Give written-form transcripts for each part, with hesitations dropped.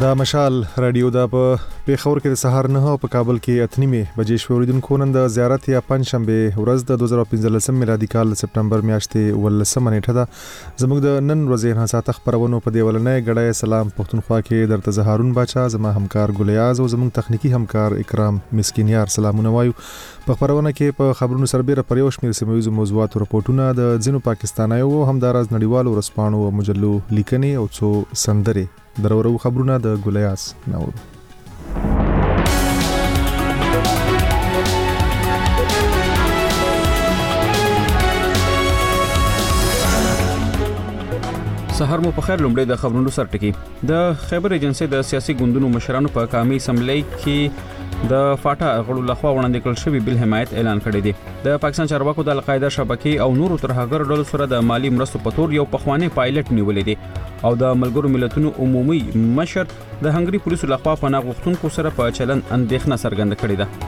دا مشال رادیو دا په پیښور کې د سهار 9 په کابل کې اتنیمه بجې شوریدونکو نن د زیارت یا پنځشنبه ورځ د 2015 میلادي کال سپټمبر میاشتې ولسمه نیټه ده زموږ د نن ورځې حساسه خبرونه په دی ولنې غړای سلام پښتونخوا کې درته زهارون باچا زما همکار ګلیاز او زموږ تخنیکی همکار اکرام مسکینیار سلامونه وایو په خبرونه کې په خبرونو سربېره پر یو شمېر سیمایي موضوعات او رپورټونه د ځینو پاکستانایو همدارز نړیوالو ورسپانو او مجلو لیکنې او څو سندري درورو خبرونه د ګلیاس نور سهار مو په خیر لومړی د خبرونو سرټکی د خیبر ایجنسی د سیاسي ګوندونو مشرانو په قومي اسمبلی کې د فاټا غړو لخوا وړاندې کړل شوی بل حمایت اعلان کړی دی د پاکستان چارواکو د القاعده شبکې او نورو ترهګر ډلو سره د مالی مرستو په تور یو پخوانی پایلټ نیولې دی او د ملګرو ملتونو عمومي مشر د هنګري پولیسو لخوا پناه غوښتونکو سره په چلن اندېښنه څرګنده کړې ده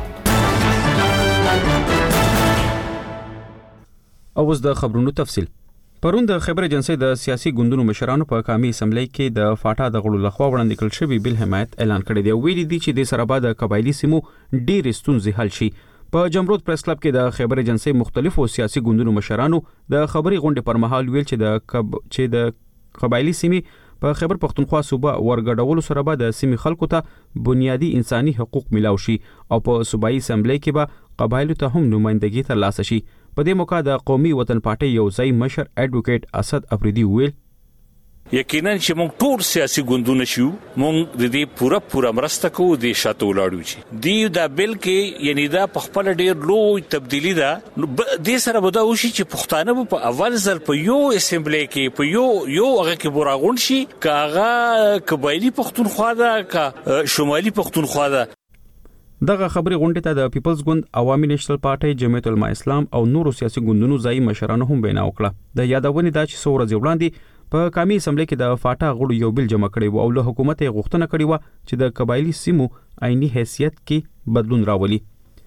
او اوس د خبرونو تفصیل پرون د خبر ایجنسی د سیاسي ګوندونو مشرانو په قومي اسمبلی کې د فاټا د غړو لخوا وړاندې کړل شوی بل حمایت اعلان کړی دی ویلي دي چې د سره بعد د قبایلی سیمو ډېر ستونزې حل شي په جمرود پریس کلب کې د خبر ایجنسی مختلفو سیاسي ګوندونو مشرانو د خبري غونډې پر مهال ویل چې د قبایلی سیمې په خیبر پختونخوا صوبه ورګډولو سره به د سیمې خلکو ته بنیادی انساني حقوق ملاو شي او په صوبایي اسمبلی کې به قبایلو ته هم نمائندګي ترلاسه شي په دې موقع د قومي وطن پارټي یو ځای مشر اډوکیټ اسد افریدي ویل یقینا چې موږ ټول سیاسي ګوندونه شو موږ د دې پوره مرسته کوو د شاته ولاړو چې دی دا بل کې یعنی دا په خپل ډیر لوی تبدیلی ده د سره به دا وشي چې پښتانه په اول ځل په یو اسمبلی کې په یو هغه کې براغون شي کاغه قبایلی پښتونخوا ده کا شمالي پښتونخوا ده دغه خبري غونډه ته د پیپلز ګوند عوامي نېشنل پارټي جمعیت العلماء اسلام او نورو سیاسي ګوندونو ځای مشرانو هم بنا وکړه د یادونې دا چې څو ورځې وړاندې په قومي اسمبلی کې د فاټا غړو یو بل جمع کړي وو او له حکومت یې غوښتنه کړې و چې د قبایلی سیمو عیني حیثیت کې بدلون راولي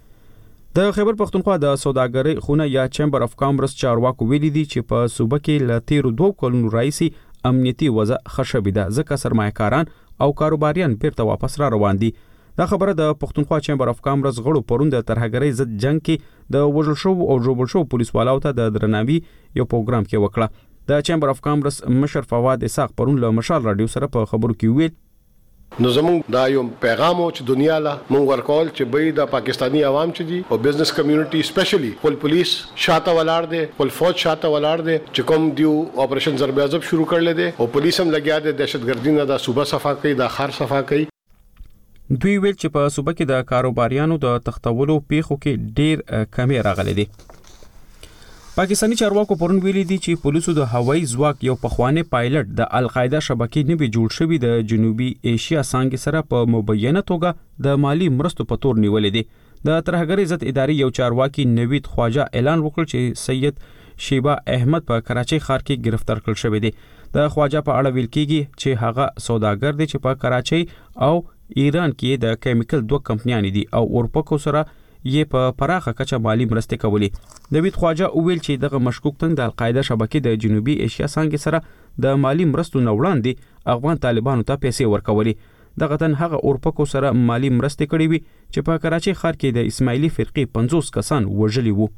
د خیبر پختونخوا د سوداګرۍ خونه یا چیمبر اف کامرس چارواکو ویلي دي چې په صوبه کې ل تیر 2 کلونو راځي امنیتي وضع خرابه ده ځکه سرمایه‌کاران او کاروباریان بیرته واپس را روان دي دا خبره د پختونخوا چیمبر اف کامرس غړو پرون د ترهګرۍ ضد جنگ کې د وژل شو او جوړ شو پولیسوالو ته د درناوي یو پروګرام کې وکړه د چیمبر اف کامرس مشر فواد اسحاق پرون له مشال رادیو سره په خبرو کې ویل نو زموږ دا یو پیغام او چې دنیا لا مونږ ورکول چې به د پاکستانی عوام چې دي او بزنس کمیونټي سپیشلی خپل پولیس شاته ولاړ دي خپل فوج شاته ولاړ دي چې کوم دیو اپریشن ضرب عذاب شروع کړل دي او پولیس هم لګیا دي دهشتګردي نه د صوبه صفا کوي د خار صفا کوي دوی ویل چې په صوبه کې د کاروباریانو د تختولو پیښو کې ډیر کمی راغلي دي پاکستانی چارواکو پرون ویلي دي چې پولیسو د هوایي ځواک یو پخوانی پایلټ د القاعده شبکې نه به جوړ شوی د جنوبي ایشیا څنګه سره په مبینه توګه د مالی مرستو په تور نیولې دي د ترهګرۍ ضد اداري یو چارواکي نوید خواجه اعلان وکړ چې سید شیبا احمد په کراچۍ ښار کې گرفتار کړل شوی دی د خواجه په اړه ویل کیږي چې هغه سوداګر دی چې په کراچۍ او ایران کې د کیمیکل 2 کمپنیانې دي او اورپکو سره یې په پراخه کچه مالی مرستې کولې نوید خواجه ویل چې دغه مشکوک تنګ د القاعده شبکې د جنوبي ایشیا څنګه سره د مالی مرستو نوړاندې افغان طالبانو ته پیسې ورکولې دغه تن هغه اورپکو سره مالی مرستې کړې وي چې په کراچۍ ښار کې د اسماعیلی فرقې 50 کسان وژلي وو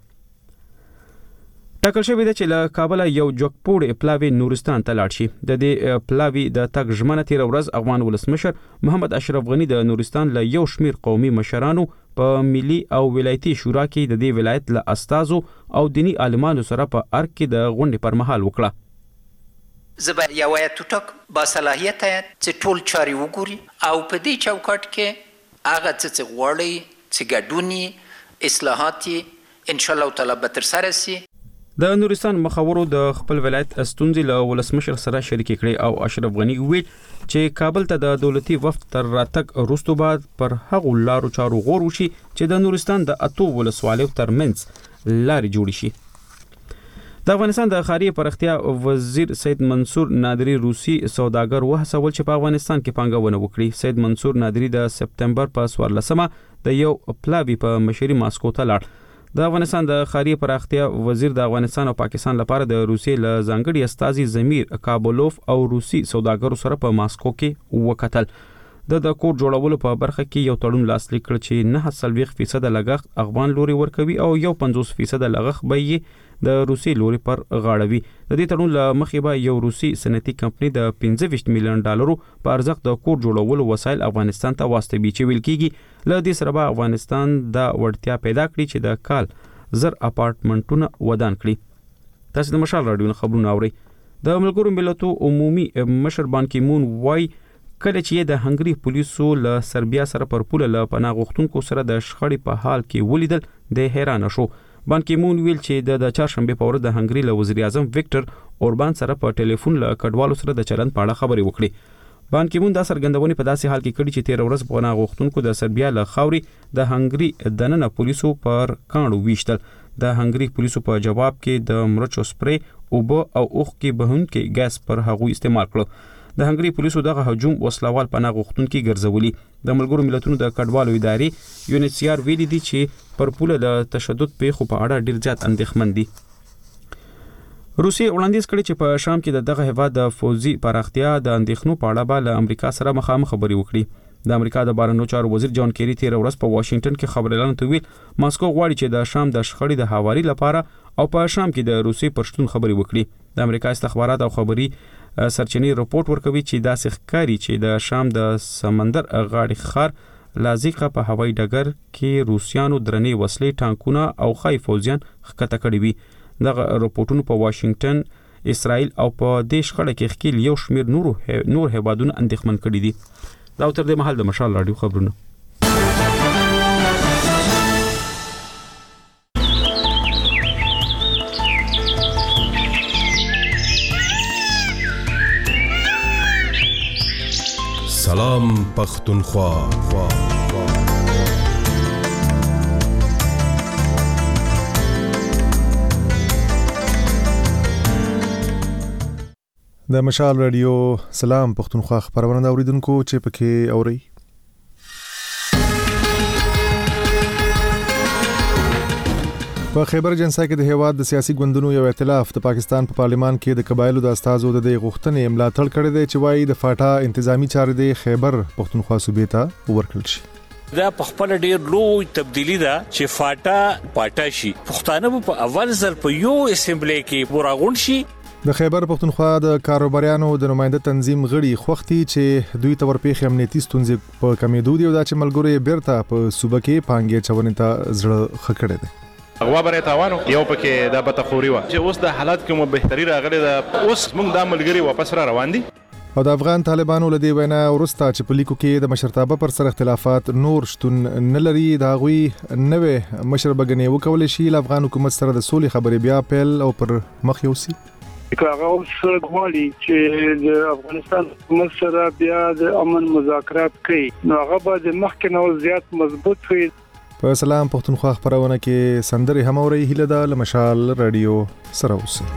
ټاکل شوی دی چې له کابل یو جوکپوړ پلاوی نورستان ته لاړ شي د دې پلاوی د تګ ژمنه تیر ورځ افغان ولسمشر محمد اشرف غنی د نورستان له یو شمیر قومي مشرانو په ملي او ولایتي شورا کې د دې ولایت له استازو او دینی عالمانو سره په ارګ کې د غونډې پر مهال وکړه زبر یو ټوټک با صلاحیت چې ټول چاري وګوري او په دې چوکاټ کې هغه څه غوړي چې ګډونی اصلاحاتي ان شاء الله تعالی به تر سره سي د نورستان مخورو د خپل ولایت استونزې له ولسمشر سره شریک کړي او اشرف غنی ویل چې کابل ته د دولتي وفد تر راتګ وروسته بعد پر هغو لارو چارو غور وشي چې د نورستان د اتو ولسوالیو ترمنځ لارې جوړې شي د افغانستان د ښاري پراختیا وزیر سید منصور نادری روسي سوداګر وهڅول چې په افغانستان کې پانګونه وکړي سید منصور نادری د سپتمبر په 14مه د یو پلاوی په مشري ماسکو ته لاړ د افغانستان د ښاري پراختیا وزیر د افغانستان او پاکستان لپاره د روسیې له ځانګړي استازي زمیر کابولوف او روسي سوداګرو سره په ماسکو کې وکتل د کور جوړولو په برخه کې یو تړون لاسلیک کړ چې 9% لګښت افغان لوري ورکوي او 50% لګښت به یې د روسي لوري پر غاړوي. د دې تړون له مخې به یو روسي صنعتي کمپنۍ د 25 میلیون ډالرو په ارزښت د کور جوړولو وسایل افغانستان ته واستوي چې ویل کېږي له دې سره به افغانستان د وړتیا پیدا کړي چې د کال زر اپارټمنټونه ودان کړي. تاسو د مشال رادیو نه خبرونه اورئ. د ملګرو ملتو عمومي مشر بان کی مون وای کله چې د هنګري پولیسو له سربیا سره پر پوله له پناه غوښتونکو سره د شخړې په حال کې ولیدل د حیران شو. بان کی مون ویل چې د چهارشنبه په ورځ د هنګري له وزیر اعظم وکټر اوربان سره په ټلیفون له کډوالو سره د چلند په اړه خبرې وکړي. بان کی مون دا څرګندونه په داسې حال کې کړي چې 13 ورځ پناه غوښتونکو د سربیا له خاوري د هنګري دننه پولیسو پر کاڼو ویشتل. د هنګري پولیسو په جواب کې د مرچو سپری او او اوخ کې بهونکي ګاز پر هغه استعمال کړو. د هنګري پولیسو دغه هجوم وسلوال پناه غوښتونکي ګرځولي. د ملګرو ملتونو د کډوالو ادارې یونیسیار ویلي دي چې پر پوله د تشدد پیښو په اړه ډیر زیات اندېښمن دي. روسیې وړاندیز کړی چې په شام کې دغه هیواد د فوزي پراختیا د اندېښنو په اړه به له امریکا سره مخامخ خبرې وکړي. د امریکا د بهرنیو چارو وزیر جان کیری 13 ورځ په واشنگټن کې خبريالانو ته ویل ماسکو غواړي چې د شام د شخړې د هواري لپاره او په شام کې د روسي پرشتون خبري وکړي. د امریکا استخبارات او خبري سرچینې راپورټ ورکوي چې دا ښکاري چې د شام د سمندر غاړې خار لازقه په هوایي ډګر کې روسيانو درنې وسلې ټانکونه او خای فوجیان ښکته کړي وي. دغه راپورټونو په واشنگټن، اسرائیل او په دې شخړه کې ښکیل یو شمیر نور هیوادونه اندېښمن کړي دي. دا تر دې مهال د مشال رادیو خبرونه. سلام پختونخوا. د مشال رادیو سلام پختونخوا خبرونه دا اوریدونکو چې پکې اوري. په خیبر جنسا کې د هیواد د سیاسي ګوندونو یو ائتلاف د پاکستان په پارلیمان کې د قبایلو د استازو د غوښتنې ملاتړ کړی دی چې وايي د فاټا انتظامی چارې د خیبر پختونخوا صوبې ته ورکړل شي. دا په خپل ډیر لوی تبدیلی ده چې فاټا شي. پښتانه په اول ځل په یو اسمبلی کې ورغون شي. د خیبر پختونخوا د کاروباریانو د نماینده تنظیم غړي خوختي چې دوی تور پیښې امنیتي ستونزې په کمیدو دی او دا چې ملګری بیرته په صوبه کې پانګې چونې ته زړه خکړه دي. اغوا برای تاوانو یو پکې د بتخوري و چې اوس د حالات کې مو بهتري راغلي ده. اوس موږ د ملګری واپس را روان دي. او د افغان طالبانو له دې وینا ورسته چې په لیکو کې د مشرتابه پر سر اختلافات نور شتون نه لري دا غوي نوې مشر بګنې وکول شي ل افغان حکومت سره د سولې خبرې بیا پیل او پر مخ یوسي. هغه اوس غواړي چې د افغانستان حکومت سره بیا د امن مذاکرات کوي نو هغه به د مخکې نو زیات مضبوط وي. په سلام پختونخوا خبرونه کې سندري هم اوري هله د مشال رادیو سره اوسه.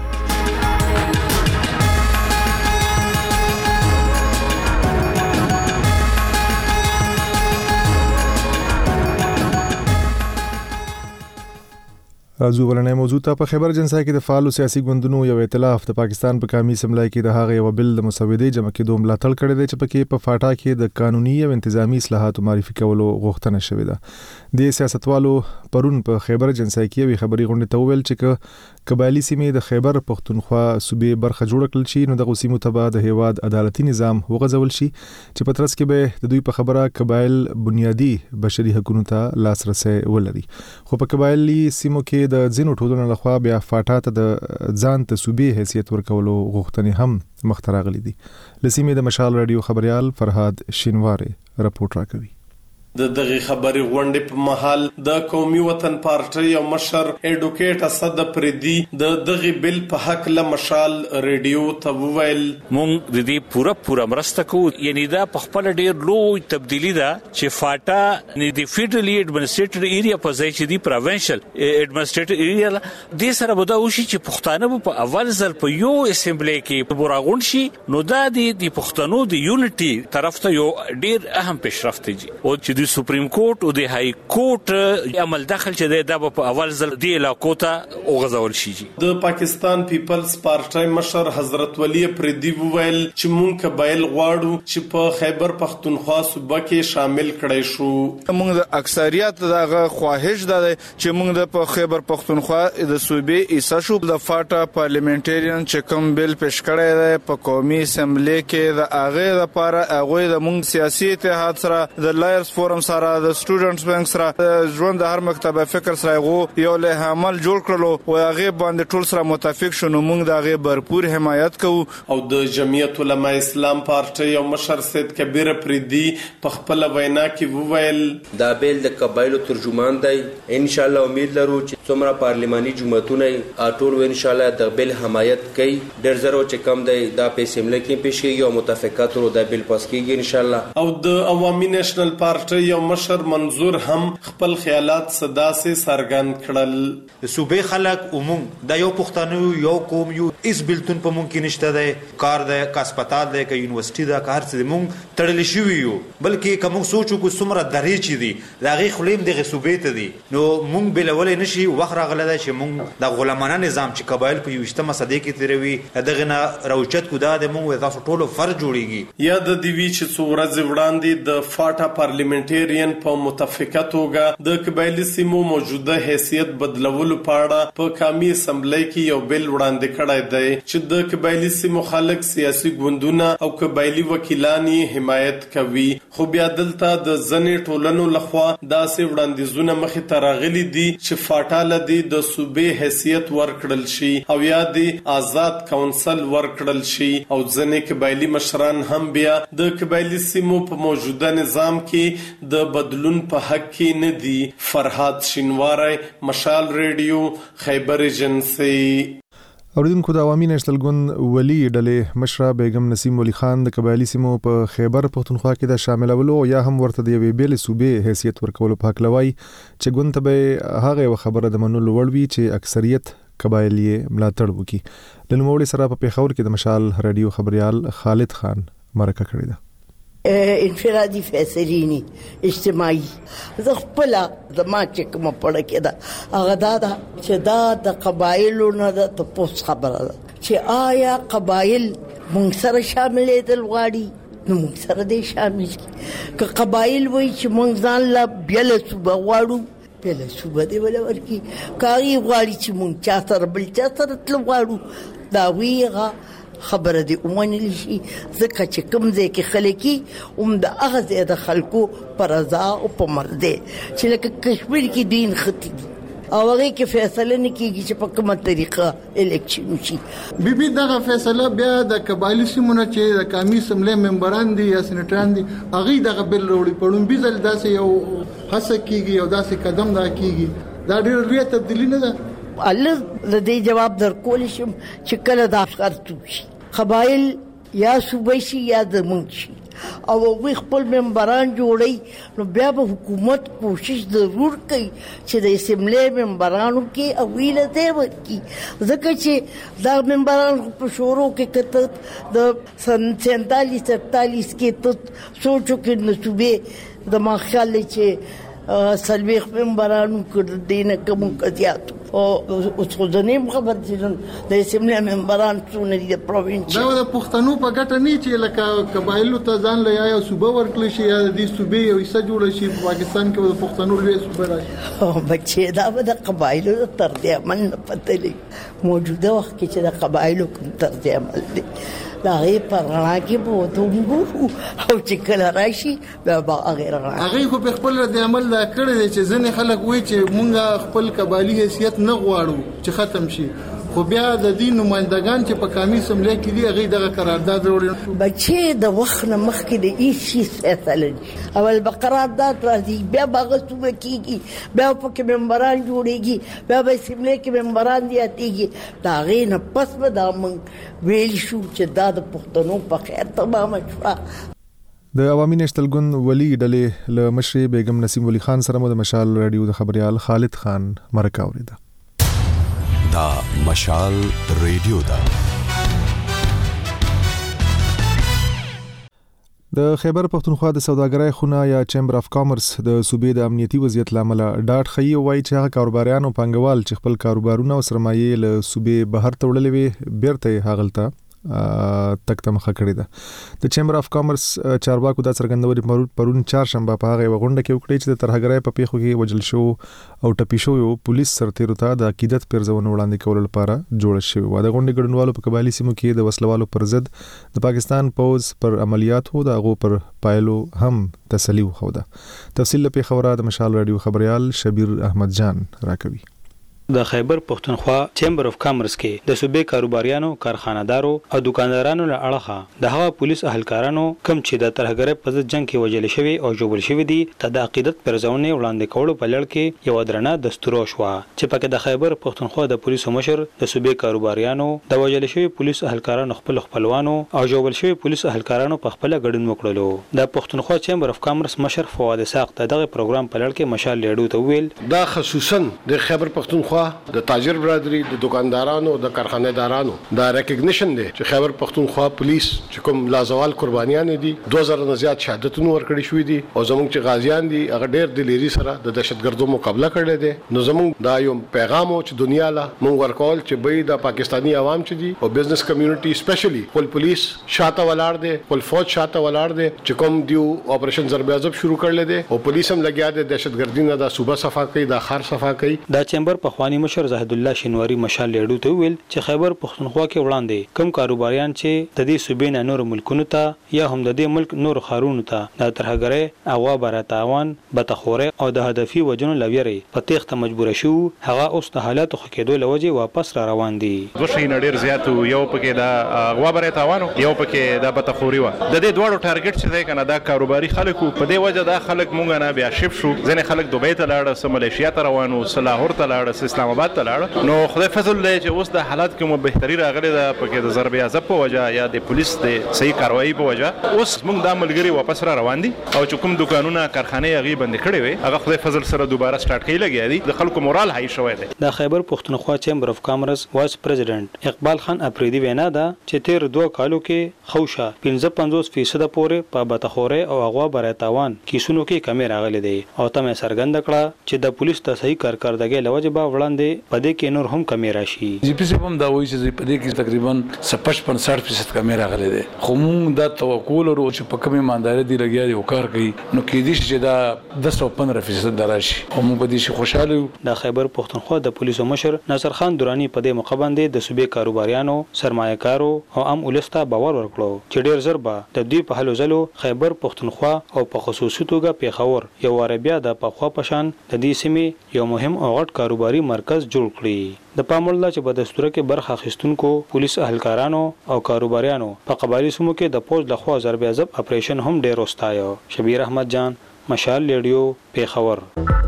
راځو ولنې موضوع ته. په خیبر جنسا کې د فعال سیاسي ګوندونو یو ائتلاف د پاکستان په قومي اسمبلی کې د هغه یو بل د مسودې جمع کېدو ملاتړ کړی دی چې پکې په فاټا کې د قانوني او انتظامی اصلاحاتو معرفي کولو غوښتنه شوې ده. د سیاستوالو پرون په خیبر جنسا کې وی خبري غونډه ته ویل چې قبایلی سیمې د خیبر پختونخوا صوبې برخه جوړ کړل شي نو د سیمو تبع د هیواد عدالتي نظام وغځول شي چې په ترڅ کې به د دوی په خبره قبایل بنیادی بشري حقوقو ته لاسرسي ولري. خو په قبایلی سیمو کې د ځینو ټولنو لخوا بیا فاټا ته د ځان ته صوبې حیثیت ورکولو غوښتنې هم مخ ته راغلي دي. لسیمې د مشال رادیو خبريال فرهاد شینواره رپورټ راکوي. د دغه خبري غونډې په محل د قومي وطن پارټي او مشر اډوکیټ اسد پردي د دغه بل په حق له مشال رادیو ته وویل مونږ د دې پورا مرسته کوو. یعنی دا په خپل ډیر لوی تبدیلی ده چې فاټا نه د فیډرالي اډمنسټریټیو ایریا په ځای چې دی پروینشل اډمنسټریټیو ایریا د سره بده وشي چې پښتانه په اول ځل په یو اسمبلی کې ورغون شي نو دا د پښتنو د یونټي طرف ته یو ډیر اهم پیشرفت دی او چې چې د سپریم کورټ او د های کورټ عمل داخل چې د په اول ځل دی علاقو ته اوغځول شي. د پاکستان پیپلز پارټي مشر حضرت ولی پردي وویل چې مونږ قبایل غواړو چې په خیبر پختونخوا صوبه کې شامل کړي شو. مونږ د اکثریت دغه خواهش ده چې مونږ د خیبر پختونخوا د صوبې ایسا شو. د فاټا پارلیمنټریان چې کوم بل پیش کړی دی په قومي اسمبلی کې د هغه لپاره هغه د مونږ سیاسي اتحاد سره د لایرز فورم سره د سټوډنټس بانک سره ژوند د هر مکتب فکر سره یو له عمل جوړ کړلو او هغه باندې ټول سره متفق شونه. مونږ د هغه بھرپور حمایت کوو. او د جمعیت علماء اسلام پارټي او مشر سید کبیر پردي په خپل وینا کې وویل دا بیل د قبایلو ترجمان دی. ان شاء الله امید لرو چې څومره پارلماني جمعتونه ټول ان شاء الله د بیل حمایت کوي. ډېر زره چې کم دی دا په اسمبلی کې پیش کیږي او متفقاتو د بیل پاس کیږي ان شاء الله. او د عوامي نېشنل پارټي او مشر منظور هم خپل خیالات صدا سي څرګند کړل. صوبې خلک عموم دا یو پښتنو یو قوم یو اس بلتون په مونږ کې نشته دی. کار دی کا هسپتال دی کا یونیورسيټي دا کار څه مونږ تړل شو یو بلکې کوم سوچو کو څومره درې چي دي دا غي خلیم دغه صوبې ته دي. نو مونږ بلول نشي وخت راغله دا چې مونږ د غلامانه نظام چې قبایل په 20مه صدې کې تیروي دغه نه راوچت کو دا د مونږ تاسو ټولو فرض جوړیږي. یا د دیوی چې څو ورځې وړاندې د فاټا پارلیمنټریان په متفقه توګه د قبایلی سیمو موجوده حیثیت بدلولو پاړه په قومي اسمبلی کې یو بل وړاندې کړی دی چې د قبایلی سیمو خلک سیاسي ګوندونه او قبایلی وکیلان حمایت کوي. خو بیا دلته د ځنې ټولنو لخوا داسې وړاندیزونه مخې ته راغلي دي چې فاټا لدی د صوبې حیثیت ورکړل شي او یا د آزاد کونسل ورکړل شي. او ځنې قبایلی مشران هم بیا د قبایلی سیمو په موجوده نظام کې د بدلون په حق کې نه دي. فرهاد شینواری، مشال ریډیو، خیبر ایجنسی. اوریدونکو د عوامي نېشنل ګوند ولی ډلې مشره بیگم نسیم ولی خان د قبایلی سیمو په خیبر پختونخوا کې د شاملولو یا هم ورته د یوې بیل صوبې حیثیت ورکولو په حق لوي چې ګوند ته هغه خبره د منلو وړ وي چې اکثریت قبایلی ملاتړ وکړي. د نوموړي سره په پیښور کې د مشال رادیو خبريال خالد خان مرکه کړې ده. انفرادي فیصلینی اجتماعي زه خپل د ما چې کوم پړه کې دا هغه دا چې دا د قبایلو نه د تاسو خبره ده چې آیا قبایل موږ سره شاملې دل غواړي نو موږ سره دې شامل کی که قبایل وای چې موږ ځان لا بیل صوبه غواړو بیل صوبه دې ولا ورکی کاری غواړي چې موږ چا سره بل چا سره تل غواړو دا ویغه خبره دی ومنل شي ځکه چې کوم ځای کې خلکي د هغه ځای د خلکو پر رضا او په مرده چې لکه کشمیر کې دین خطي او هغه کې فیصله نه کیږي چې په کومه طریقه الیکشن شي. بي دغه فیصله بیا د قبایلی سیمونو چې د قومي اسمبلی ممبران دي یا سېنټران دي هغه دغه بل وروړي پړون بيزل داسې یو هڅه کیږي او داسې قدم دا کیږي دا ډېر لوی تبدیلی نه ده. الله دې جواب درکول شم چې کله دا فرض شي قبایل یا صوبې شي یا زمونږ شي او وی خپل ممبران جوړي نو بیا به حکومت کوشش ضرور کوي چې د اسمبلی ممبرانو کې اویل دی ورکی ځکه چې دا ممبران په شورو کې کته د 47 کې ته سوچو کې نسبه د ما خیال چې سلويخ ممبرانو کړ دینه کوم کتیات او څو ځنیم خبر دي د اسمبلی ممبران څونه دي د پروینس دا د پښتنو په ګټه نه چې لکه قبایلو ته ځان لیا یا صوبه ورکړي شي یا د صوبې یو حصہ جوړ شي په پاکستان کې د پښتنو لوی صوبه راشي. بچي دا د قبایلو تر دې عمل نه پته لګي موجوده وخت کې چې د قبایلو تر دې عمل دي دا غي پرغنا کې بو دومګو او چې کله راشي به غیر هغه خو په خپل د عمل دا کړی چې ځنې خلک وایي چې مونږ خپل قبایلی حیثیت نه غواړو چې ختم شي خو بیا د دین نمائندگان چې په قومي اسمبلی کې دي هغه دغه قرارداد وروړي. بچي د وخت نه مخکې د هیڅ فیصله اول بقرارداد راځي بیا باغ صوبه کیږي بیا په کې ممبران جوړيږي بیا په اسمبلی کې ممبران دي اتيږي دا غي نه پس به دا مونږ ویل شو چې دا د پښتنو په خیر تمام شو. د عوامي نېشنل ګوند ولی ډلې له مشرې بیگم نسیم ولی خان سره د مشال رادیو د خبريال خالد خان مرکه اوریده. دا مشال ریډیو دا د خیبر پښتونخوا د سوداګرۍ خونه یا چیمبر اف کامرس د صوبې د امنیتي وضعیت لامل ډاټ خي وایي چې هغه کاروباریان او پنګوال چې خپل کاروبارونه او سرمایې له صوبې بهر ته وړلې وي بیرته هغلته تک تمخه کړی ده د چیمبر اف کامرس چارواکو د څرګندوري پرون چهارشنبه په هغه غونډه کې وکړي چې د ترهګرۍ په پیښو کې وجل شو او ټپي شو یو پولیس سرتیرو ته د عقیدت پرځونه وړاندې کول لپاره جوړ شوی و د غونډې ګډونوالو په قبایلی سیمو کې د وسلوالو پر ضد د پاکستان پوز پر عملیاتو د هغو پر پایلو هم تسلی وخوده. تفصیل په خبره د مشال رادیو خبريال شبیر احمد جان راکوي. د خیبر پښتونخوا چیمبر اف کامرس کې د صوبې کاروباریانو، کارخانه‌دارو او دکاندارانو له اړخه د هغه پولیس اهلکارانو کم چې د ترهګرۍ په ضد جنگ کې وژل شوی او ژوبل شوی دي ته د عقیدت پرځونه وړاندې کولو په لړ کې یو درنه دستور شو چې پکې د خیبر پښتونخوا د پولیسو مشر د صوبې کاروباریانو د وژل شوی پولیس اهلکارانو خپلوانو او ژوبل شوی پولیس اهلکارانو په خپل ګډون وکړلو. د پښتونخوا چیمبر اف کامرس مشر فواد ساق دغه پروګرام په لړ کې مشال لیډو ته ویل دا خصوصا د خیبر پښتونخوا د تاجر برادری د دکاندارانو د کارخانه‌دارانو دا ریکګنیشن دی چې خیبر پښتونخوا پولیس چې کوم لازوال قربانیان دي 2000 نه زیات شهادتونه ورکړي شوې دي او زموږ چې غازیان دي هغه ډېر دلیری سره د دهشتګردو مقابله کړې دي. نو زموږ دا یو پیغام او چې دنیا لا مونږ ورکول چې به د پاکستانی عوام چې دي او بزنس کمیونټي سپیشلی خپل پولیس شاته ولاړ دي خپل فوج شاته ولاړ دي چې کوم دیو اپریشن ضرب عذاب شروع کړل دي او پولیس هم لګیا دي دهشتګردي نه د صوبه صفا کوي د خار صفا کوي. دا چیمبر په خواني مشر زاهد الله شینواری مشال لیډو ته ویل چې خیبر پښتونخوا کې وړاندې کم کاروباریان چې د دې صوبې نه نور ملکونو ته یا هم د دې ملک نور خارونو ته د ترهګرۍ اغوا براتاوان بتخوره او د هدفي وجنو لویری په تخته مجبور شو هغه اوس د حالاتو خکېدو لوجه واپس را روان دي. دوه شي نډیر زیات یو پکې د اغوا براتاوانو یو پکې د بتخوري و د دې دوړو ټارګټ چې دی کنه دا کاروباري خلکو په دې وجه دا خلک مونږ نه بیا شپ شو ځنه خلک دوبۍ ته لاړ سم ملیشیا ته روانو سلاهور ته لاړ اسلام آباد ته لاړ. نو خدای فضل دی چې اوس د حالات کې مو بهتري راغلي ده پکې د ضرب عذاب په وجه یا د پولیس د صحیح کاروایی په وجه اوس موږ د ملګری واپس را روان دي او چې کوم دکانونه کارخانه غي بند کړي وي هغه خدای فضل سره دوباره سٹارټ کړي لګي دي د خلکو مورال هاي شوی دی. د خیبر پښتونخوا چیمبر اف کامرس وایس پریزیډنټ اقبال خان اپریدي وینا ده چې تیر 2 کالو کې خوشا 55% پورې په بتخوره او اغوا براتاوان کیسونو کې کمی راغلي دي او تمه سرګند کړه چې د پولیس ته صحیح کارکردګي لوجه به وړاندې پدې کې نور هم کمی راشي. جی پی سی هم دا وایي چې په دې کې تقریبا 55% کمی راغلي دي خو موږ دا توقع لرو چې په کومه ایمانداري دی لګیا دي او کار کوي نو کې دي چې دا 10-15% دراشي او موږ به دې خوشاله یو. د خیبر پښتونخوا د پولیسو مشر ناصر خان درانی په دې موقع باندې د صوبې کاروباریانو سرمایه‌کارو او عام ولسته باور ورکړو چې ډیر زر به د دې په هلو ځلو خیبر پښتونخوا او په خصوصي توګه پیښور یو عربیا د پخوا پشان د دې سیمې یو مهم او غټ کاروباري مرکز جوړ کړی. د پاموړ چې په دستور کې برخه اخیستونکو پولیس اهلکارانو او کاروباریانو په قبایلی سیمو کې د پوز لخوا ضرب عذاب اپریشن هم ډیر وستایو. شبیر احمد جان مشال لیډیو پیښور.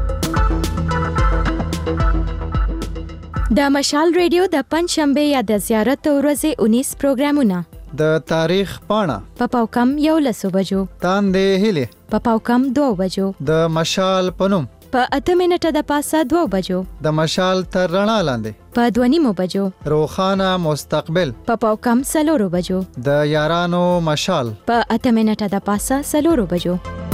د مشال ریډیو د پنځشنبه یا د زیارت ورځې 19 پروګرامونه د تاریخ پاڼه په پاوکم 11 بجو تاندې هلي په پاوکم 2 بجو د مشال پنوم په 8 منټه د پاسه 2 بجو د مشال تر رڼا لاندې په 2:30 بجو روخانه مستقبل په پاوکم 4 بجو د یارانو مشال په 8 منټه د پاسه 4 بجو.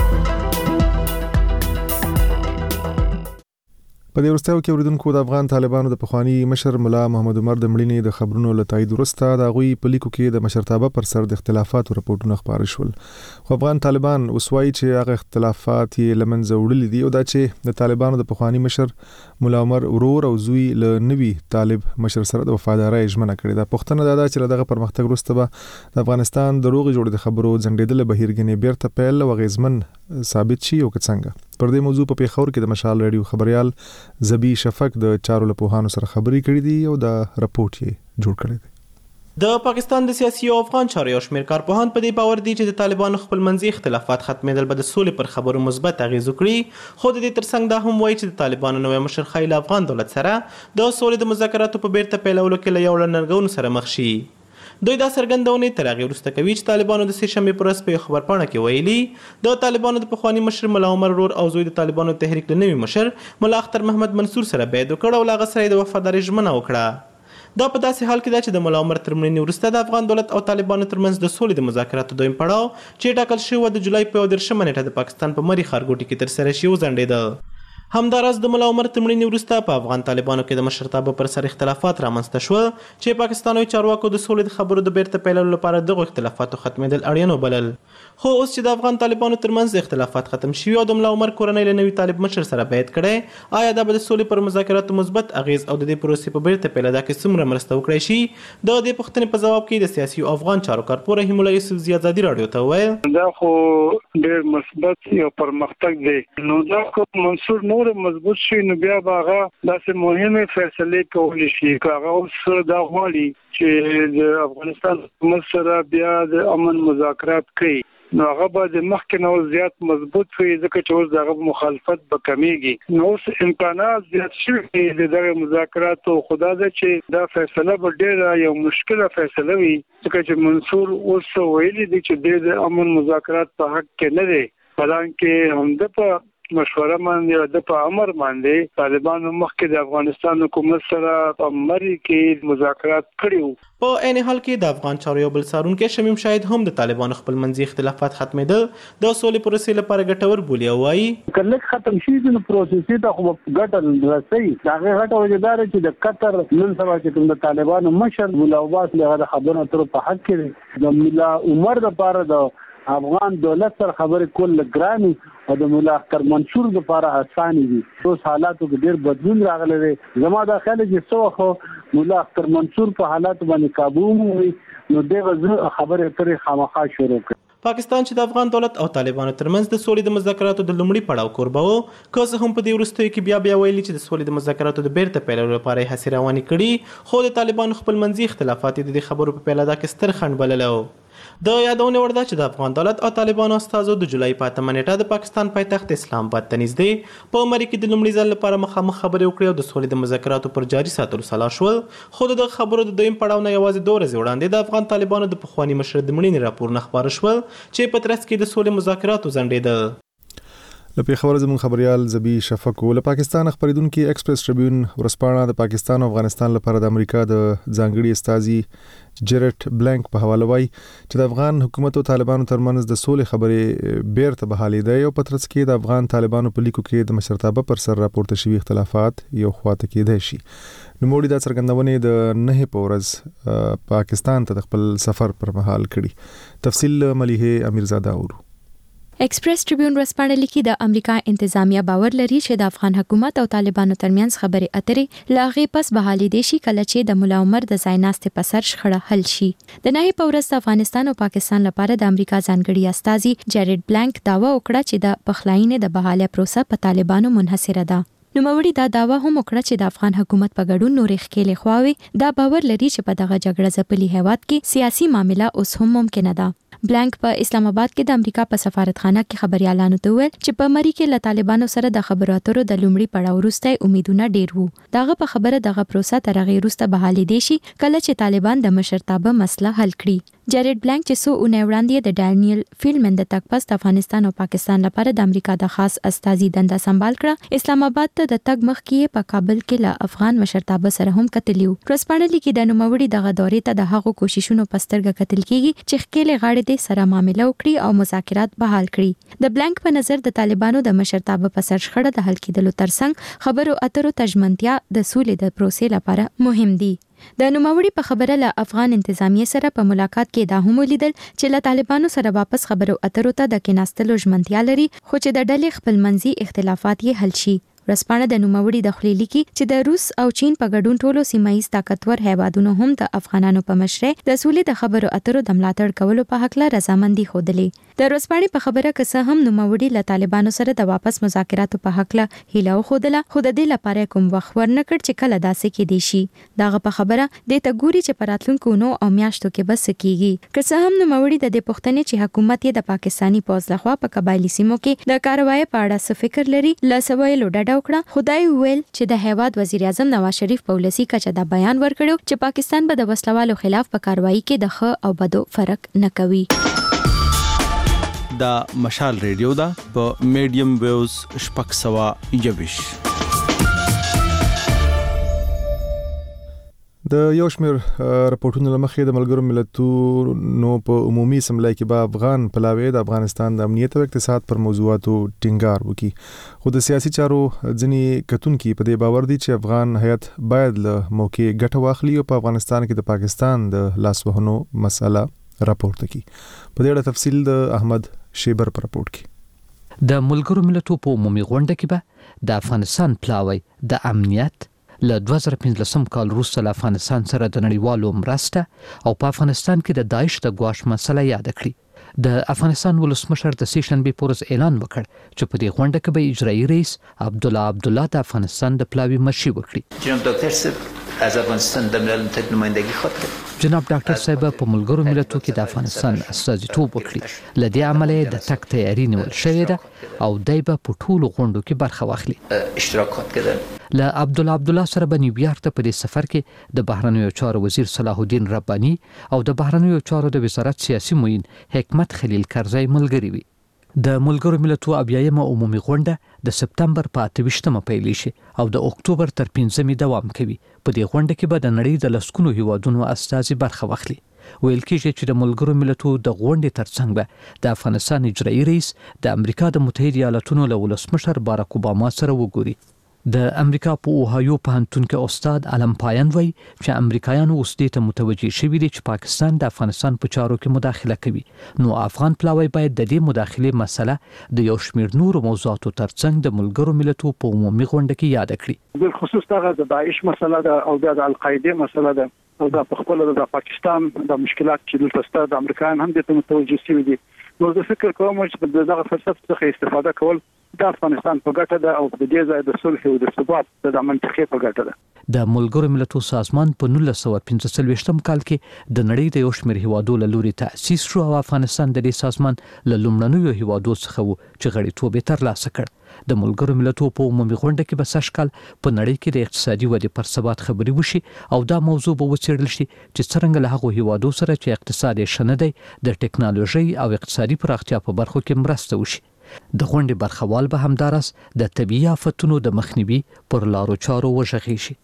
په دې ورستیو کې اوریدونکو د افغان طالبانو د پخوانی مشر مولا محمد عمر د مړینې د خبرونو له تایید وروسته د غوي په لیکو کې د مشرتابه پر سر د اختلافاتو راپورټونه خبري شول. خو افغان طالبان وسوي چې هغه اختلافات یې لمنځه وړلي دي او دا چې د طالبانو د پخوانی مشر مولا عمر ورور او زوی له نوي طالب مشر سره د وفادارۍ ژمنه کړې ده. پښتنه دا چې دغه پرمختګ وروسته به د افغانستان د روغ جوړ د خبرو ځنډېدل بهیرګنې بیرته پیل او غیزمن ثابت شي او څنګه. پر دې موضوع په پیښور کې د مشال رادیو خبريال زبی شفق د چارو لپوهانو سره خبري کړې دي او د راپورټ یې جوړ کړی دی. د پاکستان د سیاسي او افغان چارو یو شمېر کارپوهان په دې باور دي چې د طالبانو خپلمنځي اختلافات ختمېدل به د سولې پر خبرو مثبت اغېز وکړي. خو د دې ترڅنګ دا هم وایي چې د طالبانو نوی مشر ښایي له افغان دولت سره د سولې د مذاکراتو په بیرته پیلولو کې له یو له ننګونو سره مخ شي. دوی دا څرګندونه تر هغې وروسته کوي چې طالبانو د سې شنبې په ورځ په یو خبرپاڼه کې ویلي د طالبانو د پخواني مشر ملا عمر ورور او زوی د طالبانو تحریک د نوي مشر ملا اختر محمد منصور سره بیعت وکړ او له هغه سره یې د وفادارۍ ژمنه وکړه. دا په داسې حال کې ده چې د ملا عمر تر مړینې وروسته د افغان دولت او طالبانو ترمنځ د سولې د مذاکراتو دویم پړاو چې ټاکل شوی د جولای په 13 نیټه د پاکستان په مری ښارګوټي کې ترسره شي وځنډېده. همداراز د ملا عمر تر مړینې وروسته په افغان طالبانو کې د مشرتابه پر سر اختلافات رامنځته شول چې پاکستاني چارواکو د سولې د خبرو د بیرته پیلولو لپاره دغه اختلافاتو ختمېدل اړین وبلل. خو اوس چې د افغان طالبانو ترمنځ اختلافات ختم شوي او د ملا عمر کورنۍ له نوي طالب مشر سره بیعت کړی، آیا دا به د سولې پر مذاکراتو مثبت اغیز او د دې پروسې په بیرته پیلېدا کې څومره مرسته وکړی شي؟ د دې پوښتنې په ځواب کې د سیاسي او افغان چارو کارپور رحیم الله یوسفزي ازادي راډیو ته وویل دا خو ډېر مثبت یو پرمختګ دی. نو دا کوم منصور نور مضبوط شي نو بیا به هغه داسې مهمه فیصله کولی شي که هغه اوس دا غواړي چې د افغانستان حکومت سره بیا د امن مذاکرات کوي نو هغه به د مخکې نه زیات مضبوط وي ځکه چې اوس دغه مخالفت به کمیږي. نو اوس امکانات زیات شوي د دغه مذاکراتو. خدا ده چې دا فیصله به ډېره یو مشکله فیصله وي ځکه چې منصور اوس ویلي دی چې د امن مذاکرات په حق کې نه دی، حالانکه همده په مشوره باندې د په امر باندې طالبانو مخکې د افغانستان حکومت سره په مری کې مذاکرات کړیو. په عین حال کې د افغان چارو یو بل څارونکی شمیم شاهد هم د طالبانو خپل منځي اختلافات ختمېدل د سولې پروسې لپاره ګټور بولي او وایي کله ختم شي د پروسې ته خو ګټل راسي. هغه غټه وجدار چې د قطر نن سبا چې د طالبانو مشر مولا عباس له خبرونو تر په حق کې د مولا عمر لپاره د افغان دولت سره خبرې کول ګراني او د مولا اختر منصور لپاره اساني دي. اوس حالاتو کې ډېر بدلون راغلی دی. زما دا خیال چې څو خو مولا اختر منصور په حالاتو باندې قابو وي نو دغه خبرې ترې خامخا شروع کړي. پاکستان چې د افغان دولت او طالبانو ترمنځ د سولې د مذاکراتو د لومړي پړاو کوربه و، که څه هم په دې وروستیو کې بیا ویلي چې د سولې د مذاکراتو د بیرته پیلولو لپاره یې هڅې روانې کړي، خو د طالبانو خپل منځي اختلافات د دې خبرو په پیلاده کې ستر خنډ بللی و. د یادونې وړ ده چې د افغان دولت او طالبانو استازو د جولای په 8 نیټه د پاکستان پایتخت اسلام آباد ته نږدې په مری کې د لومړي ځل لپاره مخامخ خبرې وکړې او د سولې د مذاکراتو پر جاري ساتلو سلا شول. خو د خبرو د دویم پړاو نه یوازې 2 ورځې وړاندې د افغان طالبانو د پخواني مشر د مړینې راپور نه خبره شول چې په ترڅ کې د سولې مذاکراتو ځنډېدل. لپاره خبر زمون خبريال زبي شفق ول پاکستان خبريدونکو ایکسپریس ټریبیون ورسپانه د پاکستان او افغانستان لپاره د امریکا د ځانګړي استازي جریټ بلانک په حواله وایي چې د افغان حکومت او طالبانو ترمنځ د سولې خبرې بیرته بحالي دی او په ترڅ کې د افغان طالبانو په لیکو کې د مشرتابه پر سر راپورته شوی اختلافات یو خواته کېدای شي. نو موږ د څرګندونې د 9 په ورځ پاکستان ته خپل سفر پر مهال کړی. تفصیل مليحه امیرزاده اورو. ایکسپریس ټریبیون ورسپانه لیکي د امریکا انتظامیه باور لري چې د افغان حکومت او طالبانو ترمنځ خبرې اترې لاغې پس بحالي دي شي کله چې د مولا عمر د ځایناستې په سر شخړه حل شي. د نه په ورځ افغانستان او پاکستان لپاره د امریکا ځانګړي استازي جریټ بلانک داوا وکړه چې د پخلاینې د بحاله پروسه په طالبانو منحصره ده. نوموړي دا داوا هم وکړه چې د افغان حکومت په ګډون نورې ښکېلې خواوې دا باور لري چې په دغه جګړه ځپلي هیواد کې سیاسي معامله اوس هم ممکنه ده. بلانک په اسلام آباد کې د امریکا په سفارتخانه کې خبريالانو ته ویل چې په مری کې له طالبانو سره د خبرو اترو د لومړي پړاو وروسته امیدونه ډیر وو. دغه په خبره دغه پروسه تر هغه وروسته بحالي دي شي کله چې طالبان د مشرتابه مسله حل کړي. جریټ بلانک چې سو اونۍ وړاندې د ډانیل فیلمن د تک پس افغانستان او پاکستان لپاره د امریکا د خاص استازي دنده سمبال کړه، اسلام آباد ته د تګ مخ کې په کابل کې له افغان مشرتابه سره هم کتلیو. پرسپانلی کې د نوموړي دغه دورې ته د هغو کوششونو پسترګه کتل کیږي چې خکېلې غاړې دې سره معامله وکړي او مذاکرات بحال کړي. د بلانک په نظر د طالبانو د مشرتابه په سر شخړه د حل کېدلو ترڅنګ خبرو اترو تجمنتیا د سولې د پروسې لپاره مهم دي. د نوموړي په خبره له افغان انتظامیه سره په ملاقات کې دا هم ولیدل چې له طالبانو سره واپس خبرو اترو ته د کېناستلو ژمنتیا لري، خو چې د ډلې خپل منځي اختلافات یې حل شي. ورسپانه د نوموړي د خلیلي کې چې د روس او چین په ګډون ټولو سیمایي طاقتور هیوادونو هم د افغانانو په مشرۍ د سولې د خبرو اترو د ملاتړ کولو په حق له رضامندي ښودلې. د ورسپانې په خبره که څه هم نوموړي له طالبانو سره د واپس مذاکراتو په حق له هیله وښودله، خو د دې لپاره کوم وخت ورنکړ چې کله داسې کېدی شي. دغه په خبره د ته ګوري چې په راتلونکو نو او میاشتو کې بس کېږي. که څه هم نوموړي د دې پوښتنې چې حکومت یې د پاکستانی پوځ لخوا په قبایلی سیمو کې د کاروایی په اړه څه فکر لري له سویلو ډډه وکړه. خدای ویل چې د هیواد وزیر اعظم نواز شریف په ولسی کچه دا بیان ورکړو چې پاکستان به د وسلوالو خلاف په کاروایی کې د ښه او بدو فرق نه کوي. دا مشال ریډیو دا په میډیم ویوز شپږ 100 یوش. د یو شمېر راپورټونو لمخې د ملګرو ملتونو په عمومي اسمبلی کې به افغان پلاوی د افغانستان د امنیت او اقتصاد پر موضوعاتو ټینګار وکړي خو د سیاسي چارو ځینې کتونکي په دې باور دي چې افغان هیئت باید له موقع ګټه واخلي او په افغانستان کې د پاکستان د لاسوهنو مسله راپورته کړي. په دې اړه تفصیل د احمد شیبر پر راپورټ کې. د ملګرو ملتونو په عمومي غونډه کې به د افغانستان پلاوی د امنیت له 2015 کال وروسته له افغانستان سره د نړیوالو مرسته او په افغانستان کې د داعش د ګواښ مسله یاد کړي. د افغانستان ولسمشر د سیشنبه پورز اعلان وکړ چې په دې غونډه کې به اجرایي رئیس عبدالله د افغانستان د پلاوی مشري وکړي. جناب ډاکټر صاحب از افغانستان د ملل متحد نمایندګي خاطر جناب ډاکټر صاحب په ملګرو ملتونو کې د افغانستان استازیتوب وکړي. لدې عمله د تک تیاری نیول شوې ده او دای په ټولو غونډو کې برخه واخلي. اشتراکات کړل. له عبدالله سره به نیویارک ته په دې سفر کې د بهرنیو چارو وزیر صلاح الدین رباني او د بهرنیو چارو د وزارت سیاسي معین حکمت خلیل کرزی ملګری وي. د ملګرو ملتونو اویایمه عمومي غونډه د سپتمبر په 28مه پیل شي او د اکتوبر تر 5مې دوام کوي. په دې غونډه کې به د نړۍ د لسګونو هیوادونو استازي برخه واخلي. ویل کېږي چې د ملګرو ملتونو د غونډې ترڅنګ به د افغانستان اجرایي رئیس د امریکا د متحده ایالاتونو له ولسمشر باراک اوباما سره وګوري. د امریکا په اوهایو پوهنتون کې استاد علم پایان وایي چې امریکایانو اوس دې ته متوجه شوي دي چې پاکستان د افغانستان په چارو کې مداخله کوي. نو افغان پلاوی باید د دې مداخلې مسله د یو شمېر نورو موضوعاتو ترڅنګ د ملګرو ملتونو په عمومي غونډه کې یاد کړي. بالخصوص دغه د داعش مسله ده او د القاعده مسله ده او د خپل د پاکستان د مشکلات چې دلته ستاسو د امریکایان هم د متوجه شوي دي. نو زه فکر کوم چې دغه فرصت څخه استفاده کول د افغانستان په ګټه ده او د دې ځای د صلح او د ثبات د منطقې په ګټه ده. د ملګرو ملتونو سازمان په 1945 کال کې د نړۍ د یو شمېر هیوادو له لوري تأسیس شو او افغانستان د دې سازمان له لومړنیو هیوادو څخه و چې غړیتوب یې ترلاسه کړ. د ملګرو ملتونو په عمومي غونډه کې به سږ کال په نړۍ کې د اقتصادي ودې پر ثبات خبرې وشي او دا موضوع به وڅېړل شي چې څرنګه له هغو هیوادو سره چې اقتصاد یې ښه نه دی د ټکنالوژۍ او اقتصادي پراختیا په برخو کې مرسته وشي. د غونډې برخوال به همداراز د طبیعي آفتونو د مخنیوي پر لارو چارو وژغې شي.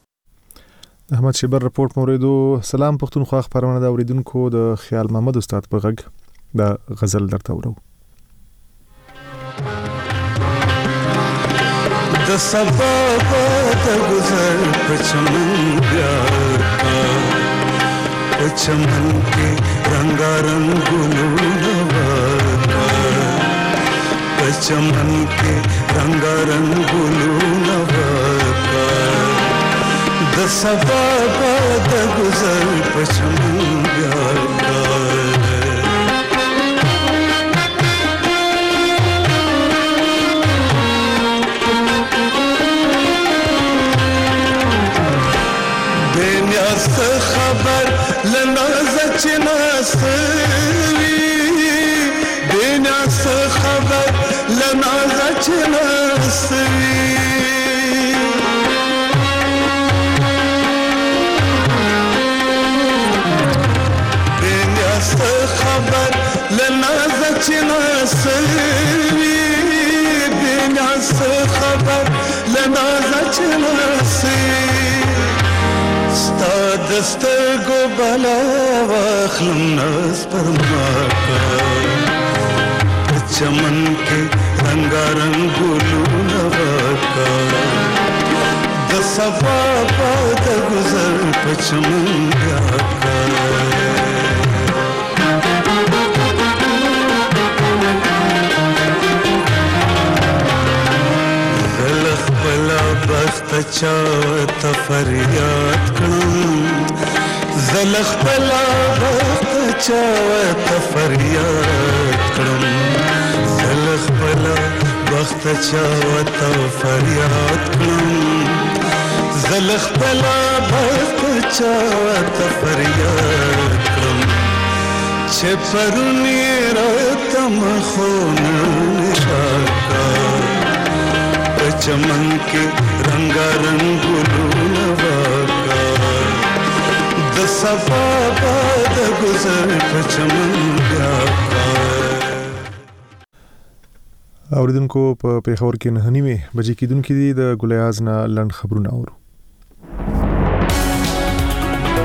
احمد شیبر رپورټ موریدو. سلام پښتونخوا خبرونه د اوریدونکو د خیال محمد استاد په غږ د غزل درته ورو. د سبا د گزر پچمن پیار کا پچمن کے رنگا رنگ گلو پچمن کے رنگا رنگ گلو د سبا د گزر پچمن پیار کا خبر لنا زچنا سوي دنیا سے خبر لنا زچنا سوي دنیا سے خبر لنا زچنا سوي دنیا سے خبر لنا زچنا سوي دسترگو بلا واخلم ناز پرماکا چمن کے رنگا رنگ گلو نواکا دسفا پاد گزر پچمن گاکا غلق بلا بخت چاوت فریاد کنم زلخ بلا بخت چاوت فریاد کنم زلخ بلا بخت چاوت فریاد کنم زلخ بلا بخت چاوت فریاد کنم چه پرونی راتم خون نشاکا چمن کے رنگا رنگ نواکا د صفا باد گزر چمن بیاکا. اوریدونکو په پیښور کې 9:30 بجې کېدونکې دي د ګلیاز نه لنډ خبرونه اورو.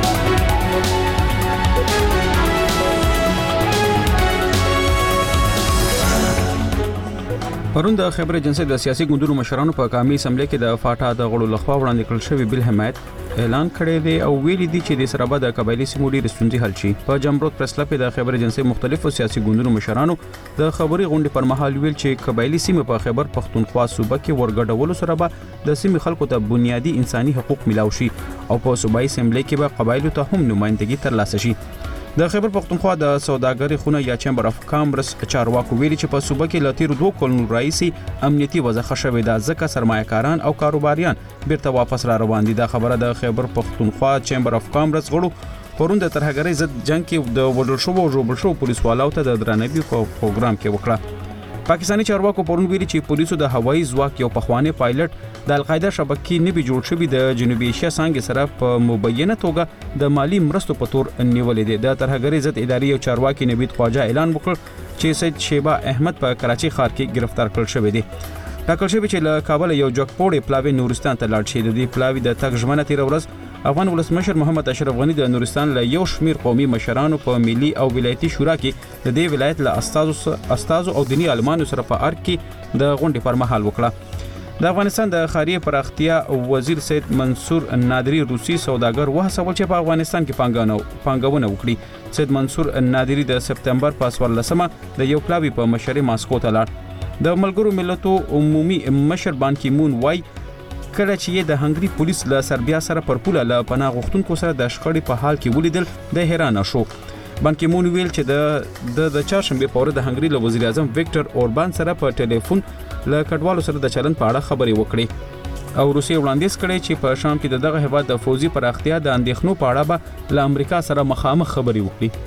پرون د خبر ایجنسی د سیاسي ګوندونو مشرانو په قومي اسمبلی کې د فاټا د غړو لخوا وړاندې کړل شوی بل حمایت اعلان کړی دی او ویلي دي چې د سره به د قبایلی سیمو ډېرې ستونزې حل شي. په جمرود پریس کلب د خبر ایجنسی مختلفو سیاسي ګوندونو مشرانو د خبري غونډې پر مهال ویل چې قبایلی سیمه په خیبر پختونخوا صوبه کې ورګډولو سره به د سیمې خلکو ته بنیادی انساني حقوق ملاو شي او په صوبایي اسمبلی کې به قبایلو ته هم نمائندګي ترلاسه شي. د خیبر پختونخوا د سوداګرۍ خونه یا چمبر اف کامرس چارواکو ویلي چې په صوبه کې له تیرو 2 کلونو راهیسې امنیتي وضع ښه شوې ده ځکه سرمایه‌کاران او کاروباریان بیرته واپس را روان دي. دا خبره د خیبر پختونخوا چمبر اف کامرس غړو پرون د ترهګرۍ ضد جنگ کې د وډل شو او جوړ شو پولیسوالو ته د درناوي په پروګرام کې وکړه. پاکستاني چارواکو پرون ویلي چې پولیسو د هوایي ځواک یو پخوانی پایلټ د القاعده شبکې نه به جوړ شوی د جنوبي ایشیا څنګه سره په مبینه توګه د مالی مرستو په تور نیولې دي. د ترهګرۍ ضد اداري او چارواکي نوید خواجه اعلان وکړ چې سید شیبا احمد په کراچي ښار کې گرفتار کړل شوی دی. ټاکل شوی چې له کابل یو جګپوړی پلاوی نورستان ته لاړ شي. د دې پلاوی د تګ ژمنه تیر ورځ افغان ولسمشر محمد اشرف غنی د نورستان له یو شمیر قومي مشرانو په ملي او ولایتي شورا کې د دې ولایت له استادو او دینی عالمانو سره په ارګ کې د غونډې پر مهال وکړه. د افغانستان د خاریه پراختیا وزیر سید منصور نادری روسي سوداګر وهڅول چې په افغانستان کې پانګونه وکړي. سید منصور نادری د سپتمبر په 14مه د یو پلاوی په مشرۍ ماسکو ته لاړ. د ملګرو ملتونو عمومي مشر بان کی مون وای کله چې د هنګری پولیس له سربیا سره پر پوله له پناه غوښتونکو سره د شخړې په حال کې ولیدل د حیرانه شو. بان کی مون ویل چې د چهارشنبه په ورځ د هنګری له وزیر اعظم وکټر اوربان سره په ټلیفون له کډوالو سره د چلن په اړه خبرې وکړې او روسي وړاندیز کړي چې په شام کې دغه هیواد د فوزي پراختیا د اندېښنو په اړه به له امریکا سره مخامخ خبرې وکړي.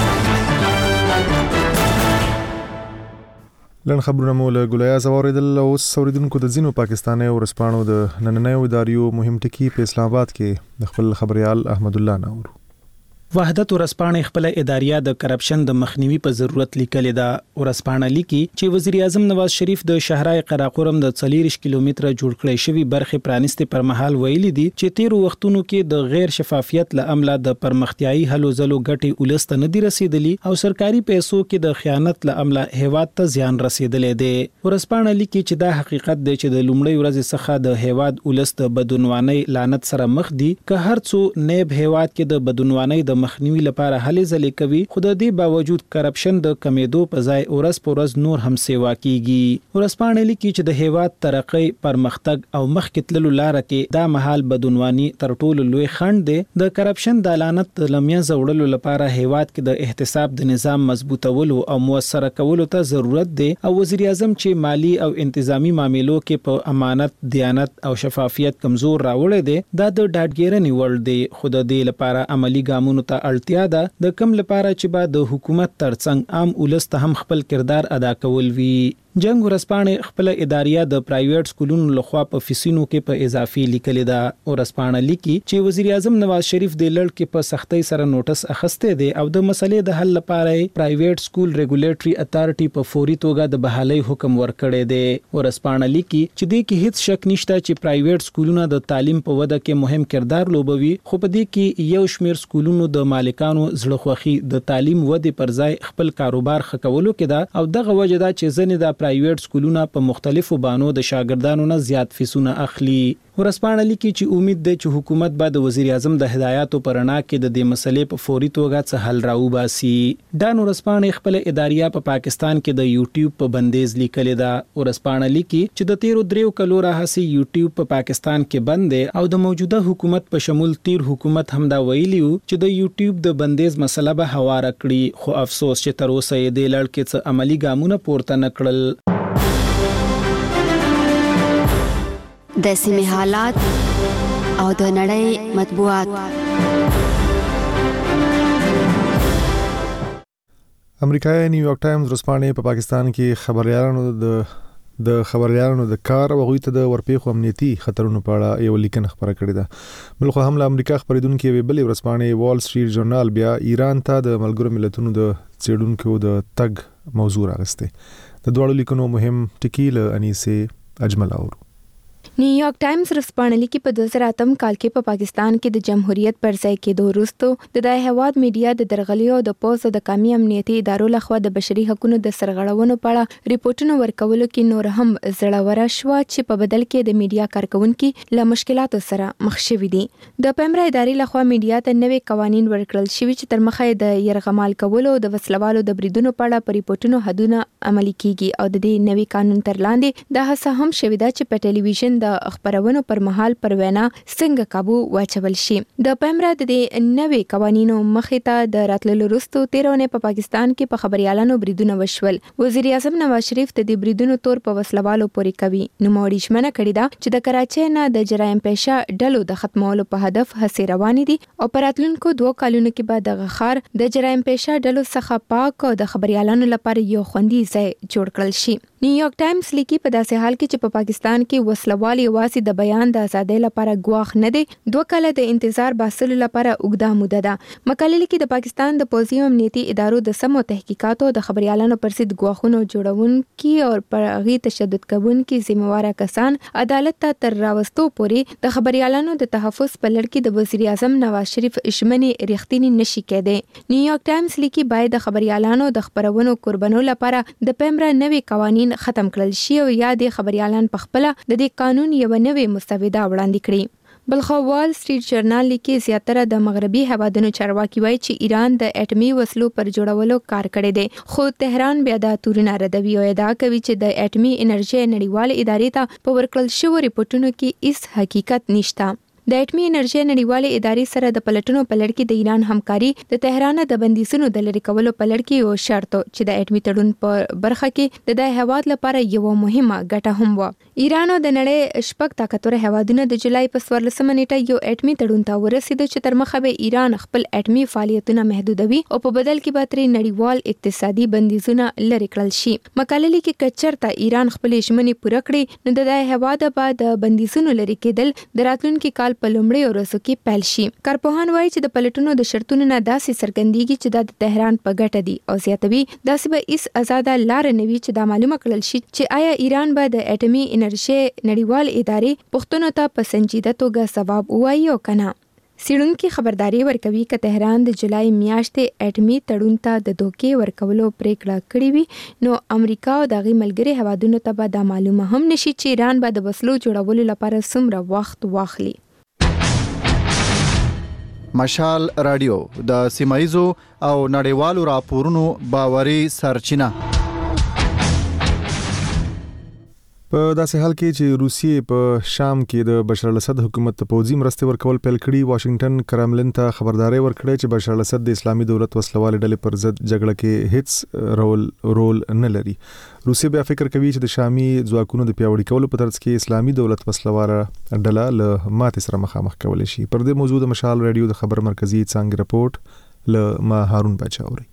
لن خبرونه مو له ګولیا زوریدل او سوریدونکو د زینو پاکستاني ورسپانو د نننیو اداریو مهم ټکی په اسلام آباد کې د خپل خبريال احمد الله نور. وحدت ورسپانې خپل اداریه د کرپشن د مخنیوي په ضرورت لیکلې ده. ورسپانه لیکي چې وزیر اعظم نواز شریف د شهرای قراقرم د 40 کیلومتره جوړ کړی شوی برخه پرانیستي پر مهال ویلي دي چې تیر وختونو کې د غیر شفافیت له امله د پرمختیايي هلو ځلو ګټي ولست نه دي رسیدلی او سرکاري پیسو کې د خیانت له امله هیواد ته زیان رسیدلې ده. ورسپانه لیکي چې دا حقیقت دی چې د لومړی ورځ څخه د هیواد ولست بدونواني لعنت سره مخ دي که هر څو نیب هیواد کې د بدونواني د مخنیوي لپاره هلې ځلې کوي خو د دې باوجود کرپشن د کمیدو په ځای اورس پورس نور هم سیوا کیږي. ورسپانه لیکي چې د هیواد ترقی پرمختګ او مخکې تللو لار کې دا مهال بدونواني تر ټولو لوی خنډ دی. د کرپشن د لعنت لمیا زوړلو لپاره هیواد کې د احتساب د نظام مضبوطولو او موثره کولو ته ضرورت دی او وزیر اعظم چې مالی او انتظامی معاملو کې په امانت دیانت او شفافیت کمزور راوړی دی دا د ډاډګیرنې وړ دی. خو د دې لپاره عملی ګامونو ته اړتیا ده د کم لپاره چې با د حکومت ترڅنګ عام ولست هم خپل کردار ادا کول وی. جنگ ورسپانه خپل اداریه د پرایویټ سکولونو لخوا په فیسینو کې په اضافي لیکل ده. ورسپانه لیکي چې وزیر اعظم نواز شریف د لړ کې په سختۍ سره نوټس اخسته دي او د مسلې د حل لپاره پرایویټ سکول ریګولیټري اتارټي په فوري توګه د بحالي حکم ورکړی دی. ورسپانه لیکي چې د کې هیڅ شک نشته چې پرایویټ سکولونه د تعلیم په وده کې مهم کردار لوبوي خو په دې کې یو شمیر سکولونو د مالکانو زړخوخي د تعلیم ودې پر ځای خپل کاروبار خکولو کې ده او دغه وجه ده چې ځنې د پرایویټ سکولونه په مختلفو بانو د شاګردانو نه زیات فیسونه اخلي. ورسپانه لیکي چې امید ده چې حکومت به د وزیر اعظم د هدایاتو پر رڼا کې د دې مسلې په فوري توګه څه حل راوباسي. دا ورسپانه خپل اداریه په پاکستان کې د یوټیوب په بندیز لیکلې ده. ورسپانه لیکي چې د تیرو 3 کلو راهسي یوټیوب په پاکستان کې بند دی او د موجوده حکومت په شمول تیر حکومت هم دا ویلیو چې د یوټیوب د بندیز مسله به هواره کړي خو افسوس چې تر اوسه یې د لړ کې څه عملی ګامونه پورته نه کړل. د سیمې حالات او د نړۍ مطبوعات. امریکایي نیویارک ټایمز ورځپاڼه په پاکستان کې خبريالانو د کار او غوي ته د ورپېخو امنیتي خطرونو په اړه یو لیکنه خبره کړې ده. بلخو هم له امریکا خبرېدونکو وی بلې ورځپاڼه وال سټریټ جورنال بیا ایران ته د ملګرو ملتونو د څېړونکو د تګ موضوع راغسته. د دوړو لیکنو مهم ټکی له انیسه اجمل اورو. نیویارک ټایمز رسپانه لیکي په 2008 کال کې په پاکستان کې د جمهوریت پر ځای کېدو وروسته د هیواد میډیا د درغلیو د پوز د قومي امنیتي ادارو لخوا د بشري حقوقو د سرغړونو په اړه ریپورتونه ورکولو کې نور هم زړور شو چې په بدل کې د میډیا کارکونکو له مشکلاتو سره مخ شوي دي. د پیمرا ادارې لخوا میډیا ته نوې قوانين ورکړل شوي چې تر مخه د يرغمال کولو د وسلوالو د بریدونو په اړه په ریپورتونو حدونه عملي کیږي او د دې نوې قانون تر لاندې د هڅه هم شوي دا چې په ټلویزیون د خبرونو پر مهال پر وینا څنګه काबू واچول شي. د پیمرا د نوې قوانینو مخې ته د راتللو وروسته 13 په پاکستان کې په خبريالانو بریدونه وشول. وزیر اعظم نواز شریف د دې بریدونو تور په وسلوالو پورې کوي. نو موري شمنه کړی دا چې د کراچۍ نه د جرایم پیشه ډلو د ختمولو په هدف هڅې روانې دي او په راتلونکو 2 کالونو کې به د غخار د جرایم پیشه ډلو څخه پاک او د خبريالانو لپاره یو خوندي ځای جوړ کړل شي. نیویارک ټایمز لیکي په داسې حال کې چې په پاکستان کې وسلوالي واسي د بیان د ازادۍ لپاره غواخ نه دي 2 کاله د انتظار باسلو لپاره اوږده موده ده. مقاله لیکي د پاکستان د پولیسو امنیتي ادارو د سمو تحقیقاتو د خبريالانو پر ضد غواخونو جوړونکي او پر غي تشدد کوونکي ذمہوار کسان عدالت ته تر راوستو پورې د خبريالانو د تحفظ په لړ کې د وزیر اعظم نواز شریف اشمنې رښتینی نشي کېده. نیویارک ټایمز لیکي باید د خبريالانو د خبرونو قربانو لپاره د پیمرا نوې قوانين ختم کړل شي او یا د خبريالان په خپل د دې قانون یو نوې مستوده وړاندې کړي. بلخو وال سټریټ جرنال لیکي زیاتره د مغربي هوادونو چارواکي وایي چې ایران د اټومي وسلو پر جوړولو کار کړی دی خو تهران بیا د تورونه ردوي او ادعا کوي چې د اټومي انرژي نړیوال ادارې ته په ورکړل شوی ریپورتونو کې هیڅ حقیقت نشته. د اټومي انرژي نړیوالې ادارې سره د پلټنو په لړ کې د ایران همکاري د تهران د بندیزونو د لری کولو په لړ کې یو شرط چې د اټومي تړون په برخه کې د هیواد لپاره یو مهمه ګټه هم و. ایران د نړۍ شپږ طاقتور هیوادونو د جولای په 14 نیټه یو اټومي تړون ته ورسېد چې تر مخه به ایران خپل اټومي فعالیتونه محدودوي او په بدل کې به تر نړیوال اقتصادي بندیزونه لری کړل شي. مقاله لیکي کچرته ایران خپل ژمنې پوره کړي نو د هیواد بعد بندیزونو لری کېدل د راتلونکي کال په لومړي ورځو کې پیل شي. کارپوهان وایي چې د پلټونو د شرطونو نه داسې څرګندېږي چې د تهران په ګټه دي او زیاتوي داسې به هیڅ آزاده لار نه وي چې دا معلومه کړل شي چې آیا ایران به د اټومي انرژي نړیوال ادارې پښتنو ته په سنجیده توګه ځواب ووایي او کنه. سیړونکو خبرداري ورکوي چې تهران د جولای میاشتې اټومي تړون ته د دوکې ورکولو پریکړه کړې وي نو امریکا او دغه ملګري هوادونو ته به دا معلومه هم نشي چې ایران به د وسلو جوړولو لپاره څومره وخت واخلي. مشال رادیو د سیمایزو او نړیوالو راپورونو باوري سرچینه. په داسې حال کې چې روسیې په شام کې د بشار الاسد حکومت ته پوځي مرستې ورکول پیل کړي واشنگټن کرملن ته خبرداري ورکړې چې بشار الاسد د اسلامي دولت وسلوال ډلې پر ضد جګړه کې هیڅ رول نه لري. روسیې بیا فکر کوي چې د شامي ځواکونو د پیاوړي کولو په ترڅ کې اسلامي دولت وسلوال ډله له ماتې سره مخامخ کولای شي. پر دې موضوع د مشال رادیو د خبر مرکزی څنګه رپورټ له ما هارون بچاوري.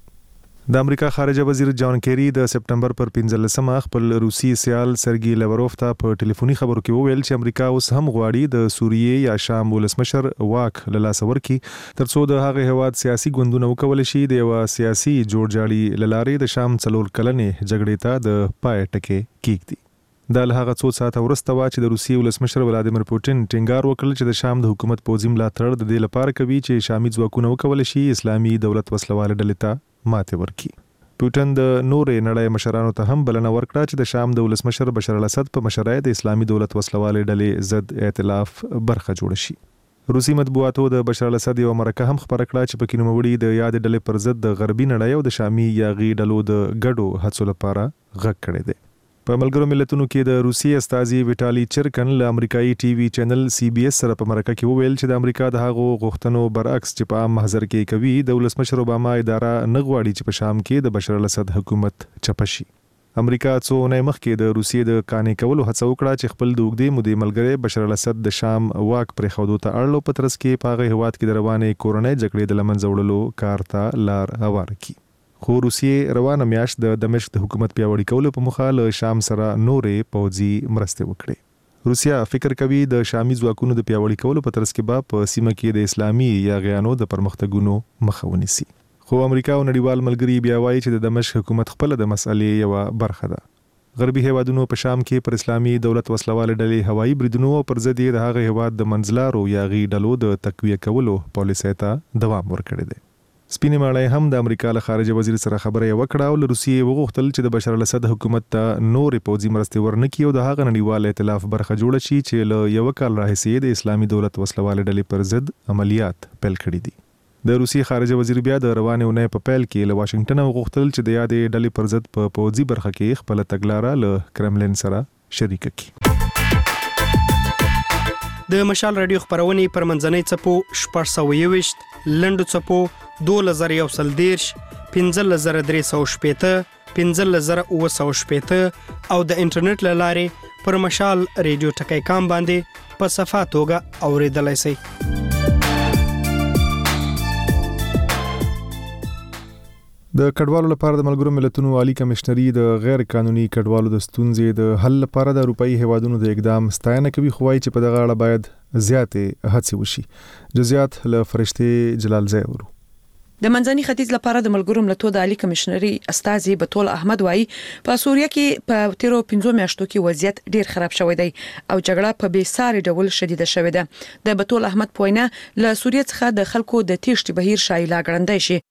د امریکا خارجه وزیر جان کیری د سپټمبر پر 15مه خپل روسي سیال سرګي لیوروف ته په ټلیفوني خبرو کې وویل چې امریکا اوس هم غواړي د سوریې یا شام ولسمشر واک له لاس ورکړي ترڅو د هغه هواد سیاسي ګوندونه وکول شي د یو سیاسي جوړجاړي للارې د شام 4 کلنې جګړې ته د پای ټکی کېږدي. د هغه څو ساعت ورسته وا چې د روسي ولسمشر ولادیمیر پوتین ټینګار وکړ چې د شام د حکومت پوځي ملاتړ د دې لپاره کوي چې شامي ځواکونه وکول شي اسلامي دولت وسلوال ډلې ته ماته ورکړي. پوتین د نورې نړۍ مشرانو ته هم بلنه ورکړه چې د شام د ولسمشر بشار الاسد په مشرۍ د اسلامي دولت وسلوال ډلې ضد ائتلاف برخه جوړ شي. روسي مطبوعاتو د بشار الاسد یو مرکه هم خبره کړه چې پکې نوموړي د یاد ډلې پر ضد د غربي نړۍ او د شامي یاغي ډلو د ګډو هڅو لپاره غږ کړی دی. په ملګرو ملتونو کې د روسي استازي ویټالي چرکن له امریکایي ټي وي چینل سی بي اس سره په مرکه کې وویل چې د امریکا د هغو غوښتنو برعکس چې په عام محضر کې کوي د ولسمشر اوباما اداره نه غواړي چې په شام کې د بشار الاسد حکومت چپه شي. امریکا څو نه مخکې د روسیې د قانې کولو هڅه وکړه چې خپل د اوږدې مودې ملګری بشار الاسد د شام واک پرې خودو ته اړلو په ترڅ کې په هغه هواد کې د روانې کورونې جګړې د لمنځه وړلو کار ته لار هواره کړي. خو روسیې روانه میاشت د دمشق د حکومت پیاوړي کولو په مخه له شام سره نورې پوځي مرستې وکړي. روسیا فکر کوي د شامي ځواکونو د پیاوړي کولو په ترڅ کې په سیمه کې د اسلامي یاغیانو د پرمختګونو مخه ونیسي. خو امریکا او نړیوال ملګري بیا وایي چې د دمشق حکومت خپل د مسئلې یو برخه ده. غربي هیوادونو په شام کې پر اسلامي دولت وسلواله ډلې هوایي بریدونو پر ضد د هغه هیواد د منځلارو یا غي ډلو د تقویه کولو پالیسۍ ته دوام ورکړی دی. سپینې ماړی هم د امریکا له خارجه وزیر سره خبره وکړه او له روسیې وغوښتل چې د بشار الاسد حکومت ته نورې پوځي مرستې ورنکړي او د هغه نړیوال ائتلاف برخه جوړه شي چې له یو کال راهیسې د اسلامي دولت وسلواله ډلې پر ضد عملیات پیل کړي دي. د روسیې خارجه وزیر بیا د روانې اونۍ په پیل کې له واشنگټن وغوښتل چې د یادې ډلې پر ضد په پوځي برخه کې خپل تګلاره له کرملین سره شریک کړي. د مشال رادیو خبرونه پر منځنۍ چپو 621 لندو چپو 2110 15315 15915 او د انټرنیټ له لارې پر مشال رادیو ټکی کام باندې په صفه توګه اوریدلای شئ. د کډوالو لپاره د ملګرو ملتونو عالی کمشنري د غیر قانوني کډوالو د ستونزې د حل لپاره د اروپאי هیوادونو د اقدام ستاینه کوي، خو وايي چې په دغه اړه باید زیاتې هڅې وشي. جزئیات له فرشته جلال زی ورو. د منځني ختیځ لپاره د ملګرو ملتونو د عالی کمشنري استاذ بتول احمد وایي په سوریه کې په تیرو 15 میاشتو کې وضعیت ډیر خراب شوی دی او جګړه په بیساري ډول شدیده شوې ده. د بتول احمد پوینه له سوریه څخه د خلکو د تیښتې بهیر شایله ګڼندای شي.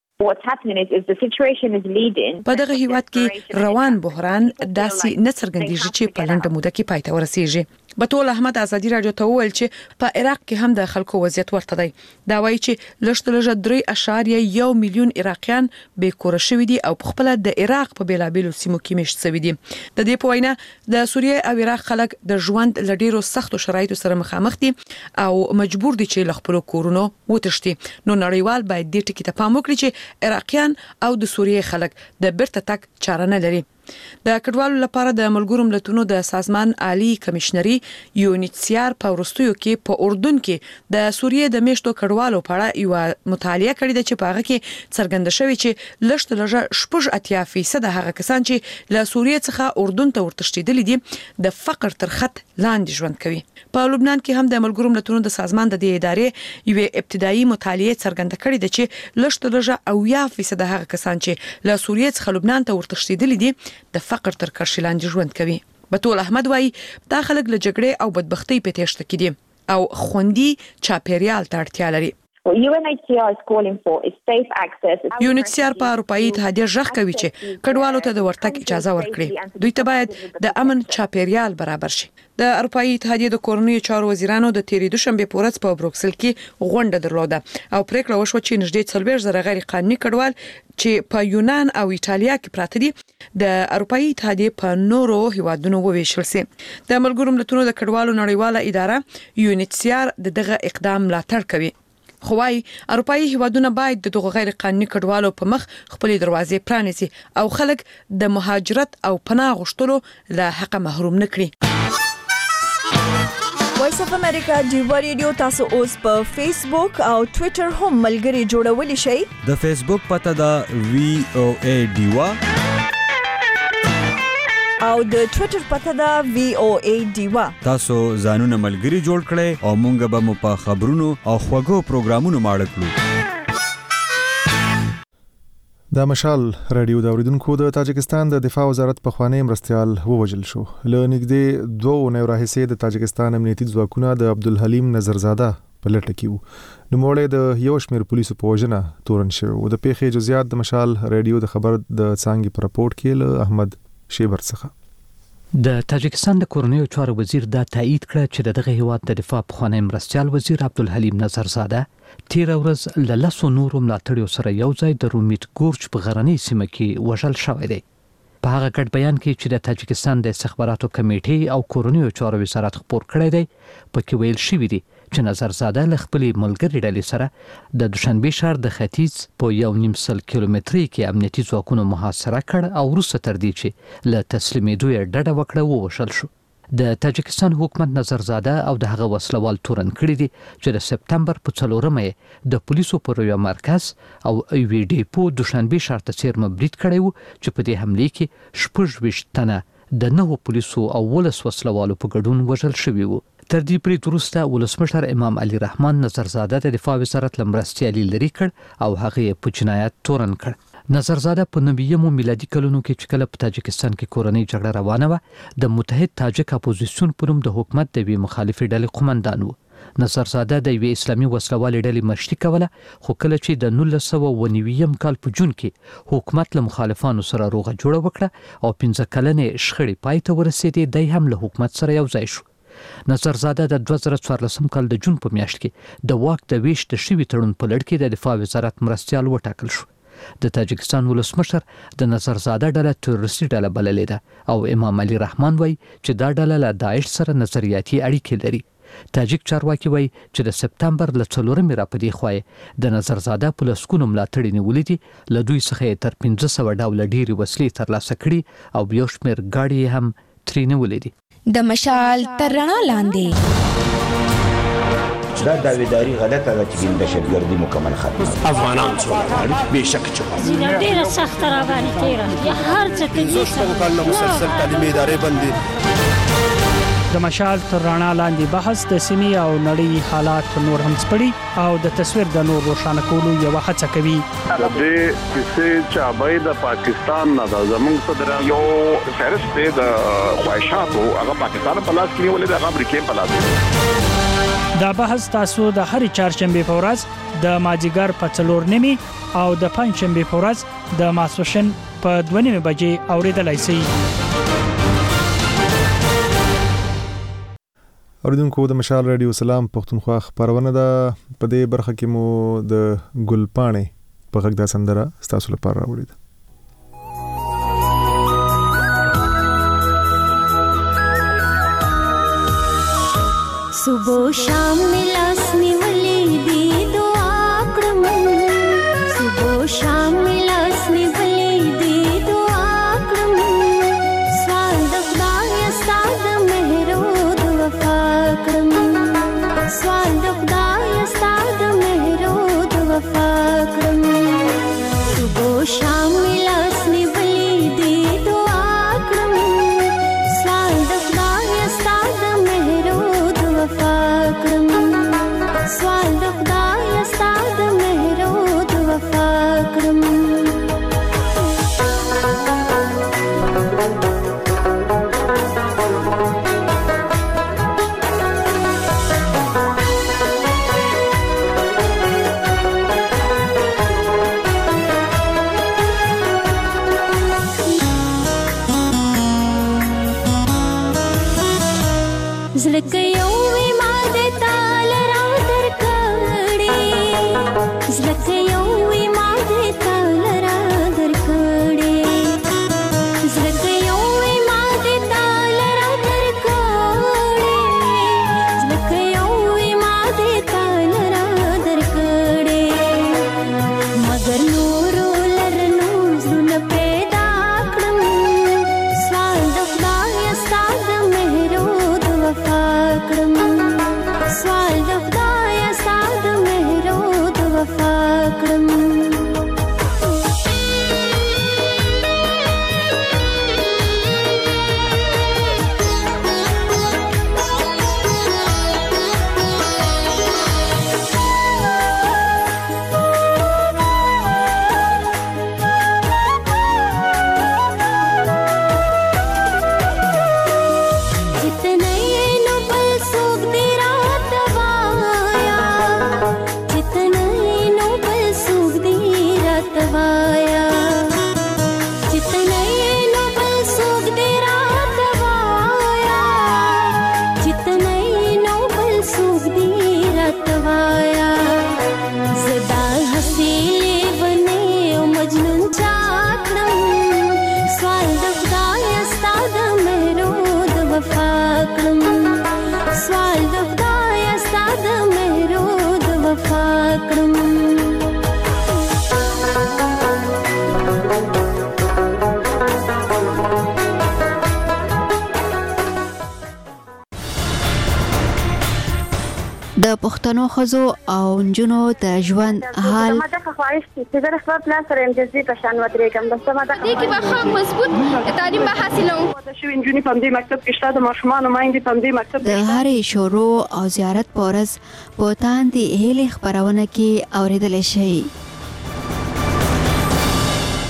په دغه هیواد کې روان بحران داسې نه څرګندېږي چې په لنډه موده کې پای ته ورسیږي. بتول احمد ازادي رادیو ته وویل چې په عراق کې هم د خلکو وضعیت ورته دی. دا وایي چې لږ 3.1 میلیون عراقیان بې کور شوي دي او په خپل د عراق په بیلابیلو سیمو کې مشت شوي دي. د دې په وینا د سوریه او عراق خلک د ژوند له ډیرو سختو شرایطو سره مخامخ دي او مجبور دي چې له خپل کورونو وتښتي. نو نړیوال باید دې ټکي ته پام وکړي چې عراقیان او د سوریه خلک د بیرته تک چاره نه لري. د کډوالو لپاره د ملګرو ملتونو د سازمان عالی کمشنري یونیسیار په ورستیو کې په اردن کې د سوریه د میشتو کډوالو په اړه یو مطالعه کړې ده چې په هغه کې څرګنده شوی چې لږ 80% هغه کسان چې له سوریه څخه اردن ته ورتښتیدل دي د فقر تر خط لاندې ژوند کوي. په لبنان کې هم د ملګرو ملتونو د سازمان د دې ادارې یو ابتدایي مطالعه څرګنده کړې ده چې لږ 80% هغه کسان چې له سوریه څخه لبنان ته ورتښتیدل دي د فقر تر کرښې لاندې ژوند کوي. بتول احمد وایي دا خلک له جګړې او بدبختۍ په تېښته کې دي او خوندي چاپیریال ته اړتیا لري. یونیسیار په اروپאי اتحادیه ژغ کوي چې کډوالو ته د ورتګ اجازه ورکړي. دوی ته باید د امن چاپیریال برابر شي. د اروپאי اتحادیه د کورنیو چارو وزیرانو د تیرې دوشنبه په ورځ په بروکسل کې غونډه درلوده او پریکړه وشوه چې نږدې 40,000 غیر قانوني کډوال چې په یونان او ایتالیا کې پراته دي د اروپאי اتحادیه په نورو هیوادونو وویشل سي. د ملګرو ملتونو د کډوالو نړیواله اداره یونیسیار دغه اقدام ملاتړ کوي. خو وايي اروپאי هیوادونه باید دغه غیر قانوني کډوالو په مخ خپل دروازې پرانیسي او خلک د مهاجرت او پناه غوښتلو له حق محروم نه کړي. وایس اف امریکا ډیوا ریډیو تاسو اوس په فیسبوک او ټوئیټر هم ملګري جوړولی شئ. د فیسبوک پته دا VOA ډیوا او د ټوئیټر پته دا VOA ډیوا. تاسو ځانونه ملګري جوړ کړئ او مونږ به مو په خبرونو او خوږو پروګرامونو ماړه کړو. د مشال رادیو د اوریدونکو د تاجکستان د دفاع وزارت په خوانی مرستيال ووجل شو. له نږدې 2 اونۍ راهیسې د تاجکستان امنیتي ځواکونه د عبدالحلیم نظرزاده په لټه کې وو. نوموړی د یو شمېر پولیسو په وژنه تورن شوی و. د پیښې جزئیات د مشال رادیو د خبر د څانګې په راپورټ کې له احمد شیبر څخه. د تاجکستان د کورنیو چارو وزیر دا تایید کړ چې دغه هیواد د دفاع پخوانی مرستيال وزیر عبدالحلیم نظرزاده تیر ورځ له لاسو نورو ملاتړیو سره یو ځای د رومیت ګورج په غرنۍ سیمه کې وژل شوی دی. په هغه ګډ بیان کې چې د تاجکستان د استخباراتو کمیټې او کورنیو چارو وزارت خبر کړی دی پکې ویل شوی دی چې نظرزاده له خپلې ملګرې ډلې سره د دوشنبه ښار د ختیځ په 1.5 کیلومتري کې امنیتي ځواکونو محاصره کړ او وروسته تر دې چې له تسلیمېدو یې ډډه وکړه ووژل شو. د تاجکستان حکومت نظرزاده او د هغه وسلوال تورن کړی دي چې د سپتمبر په 4مه د پولیسو پر یو مرکز او وی ډي پو دوشنبه ښار ته چیرمه برید کړی وو چې په دې حمله کې 26 تنه د نوو پولیسو او ولس وسلوالو په ګډون وژل شوي وو. تر دې برید وروسته ولسمشر امام علي رحمان نظرزاده د دفاع وزارت لمرستيالي لري کړ او هغه په جنایت تورن کړ. نظرزاده په 90مو میلادي کلونو کې چې کله په تاجکستان کې کورنۍ جګړه روانه و د متحد تاجک اپوزیسیون په نوم د حکومت د وی مخالفي ډلې قومندان و. نظرزاده د یوې اسلامي وسلوالې ډلې مشري کوله، خو کله چې د 1990 کال په جون کې حکومت له مخالفانو سره روغه جوړه وکړه او 15 کلنې شخړې پای ته ورسېدې، دی هم له حکومت سره یو ځای شو. نظرزاده د 2014 کال د جون په میاشت کې د واک د ویش د شوي تړون په لړ کې د دفاع وزارت مرستیال وټاکل شو. د تاجکستان ولسمشر د نظرزاده ډله تروریستي ډله بللې ده او امام علي رحمان وایي چې دا ډله له داعش سره نظریاتي اړیکې لري. تاجک چارواکي وایي چې د سپتمبر له 4مې راپدې خوا د نظرزاده په لسګونو ملاتړي نیولې دي، له دوی څخه تر 1500 ډوله ډېرې وسلې ترلاسه کړي او یو شمېر ګاډي هم ترې نیولې دي. د مشال تر رڼا لاندې دا داویداری غلطه ده چې دهشتګردي مکمل ختمه افغانان څو به شک چې ډیره سخت را باندې تیره یا هر څه ته زوشتو کال مسلسل تعلیمي ادارې بندي. د مشال تر رڼا لاندې بحث د سیمې او نړۍ حالات نور هم سپړي او د تصویر د نور روښانه کولو یو هڅه کوي. د دې کیسې چې د پاکستان نه د زمونږ صدر یو فهرست د خواهشاتو هغه پاکستان په لاس کې نیولې د امریکا په لاس. دا بحث تاسو د هرې چهارشنبه په ورځ د مازیګر په 4:30 او د پنځشنبه په ورځ د ماسپښین په 2:30 بجې اوریدلای شئ. اوریدونکو د مشال رادیو سلام پښتونخوا خبرونه ده. په دې برخه کې مو د ګلپاڼې په غږ د سندره ستاسو لپاره راوړې ده. صبح شام لاس نیولې دی دعا کړم، صبح شام لاس نیولې دی دعا کړم، سوال د خدای ستاد مهرو د وفا کړم، سوال د خدای ستاد مهرو د وفا کړم، صبح شام لاس نیولې دی دعا کړم، سوال د خدای ستاد مهرو وفا کړم، سوال د خدای ستاد مهرو د وفا کړم. زړه یو د پښتنو ښځو او نجونو د ژوند حال ماته خواهش چې د خپل پلان سره امتیازي په شان ودرېږم بس ماته دې کې به هم مضبوط تعلیم به حاصلوم. د شوي نجونې په دې مکتب کې شته، د ماشومانو مایندې په دې مکتب د هرې شروع او زیارت پورز په تاندې هلي خبرونه کې اوریدل شي.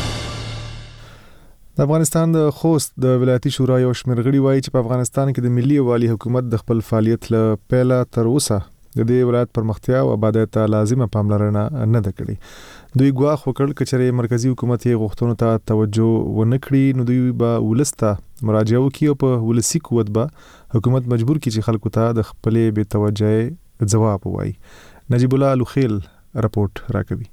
د افغانستان د خوست د ولایتي شورا یو شمېر غړي وایي چې په افغانستان کې د ملي یووالي حکومت د خپل فعالیت له پیله تر اوسه د دې ولایت پرمختیا او آبادیت ته لازمه پاملرنه نه ده کړې. دوی ګواښ وکړ چې چېرې مرکزی حکومت یې غوښتنو ته توجه ونه کړي نو دوی به ولس ته مراجعه وکړي او په ولسي قوت به حکومت مجبور کړي چې خلکو ته د خپلې بې توجهۍ ځواب ووایي. نجیب الله لوخیل راپورټ راکوي.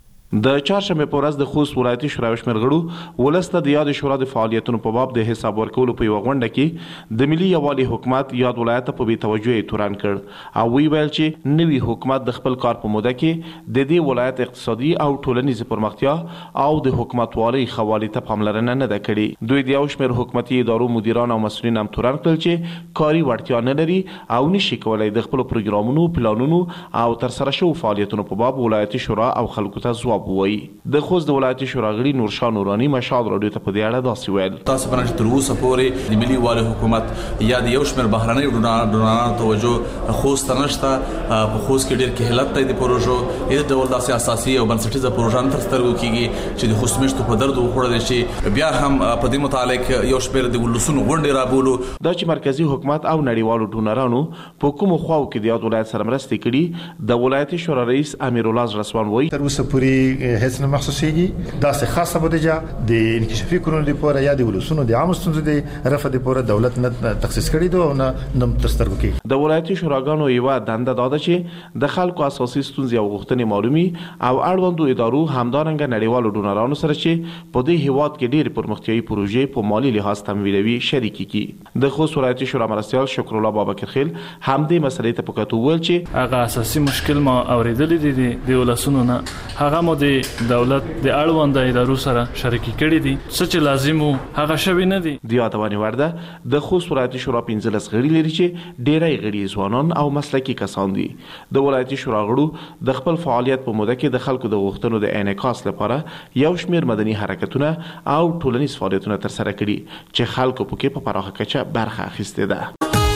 د چهارشنبه په ورځ د خوست ولایتي شورا شمېر غړو ولس ته د یاد شورا د فعالیتونو په باب د حساب ورکولو په یوه غونډه کې د ملي یووالي حکومت یاد ولایت په بې توجهۍ تورن کړ او وی ویل چې نوي حکومت د خپل کار په موده کې د دې ولایت اقتصادي او ټولنیز پرمختیا او د حکومتوالۍ خوالي ته پاملرنه نه ده کړې. دوی د یو شمېر حکومتي ادارو مدیران او مسؤلین هم تورن کړل چې کاري وړتیا نه لري او نشي کولای د خپل پروګرامونو پلانونو او ترسره شوو فعالیتونو په باب ولایتي شورا او خلکو ته ځواب ووایي. د خوست د ولایتي شورا غړي نورشاه نورانی مشال راډیو ته په دې اړه داسې ویل. تاسو باندې تر اوسه پورې د ملي یووالي حکومت یا د یو شمېر بهرنۍ ډونرانو توجه خوست ته نشته. په خوست کې ډېر کهلت دی د پروژو هیڅ ډول داسې اساسي او بنسټیزه پروژه نه تر سترګو کیږي چې د خوست میشتو په درد وخوړل شي. بیا هم په دې متعلق یو شمېر د ولسونو غونډې رابولو دا چې مرکزی حکومت او نړیوالو ډونرانو په کومو خواو کې د یاد ولایت سره مرستې کړي د ولایتي شورا رئیس امیر الله رسوان وایي تر اوسه پورې هیڅ نه محسوسېږي. داسې خاصه بودیجه د انکشافي کړنو لپاره یا د ولسونو د عامه ستونزو د رفع لپاره دولت نه تخصیص کړی دی او نه تر سترګو کې. د ولایتي شوراګانو یوه دنده دا ده چې د خلکو اساسي ستونزې او غوښتنې معلومي او اړوندو ادارو همدارنګه نړیوالو ډونرانو سره چې په دې هیواد کې ډېرې پرمختیایي پروژې په مالي لحاظ تمویلوي شریکې کړي. د خوست ولایتي شورا مرستیال شکر الله بابکرخیل همدې مسلې ته په کتو وویل چې هغه اساسي مشکل ما اورېدلې دي د ولسونو نه هغه مو د دولت د اړوند ادارو سره شریکي کړي دي چې لازم هغه شوی نه دي. د یادونې وړ ده د خوست ولایتي شورا 15 غړي لري چې ډېری غړي ځوانان او مسلکي کسان دي. د ولایتي شورا غړو د خپل فعالیت په موده کې د خلکو د غوښتنو د انعکاس لپاره یو شمېر مدني حرکتونه او ټولنیز فعالیتونه ترسره کړي چې خلکو پکې په پراخه کچه برخه اخیستې ده.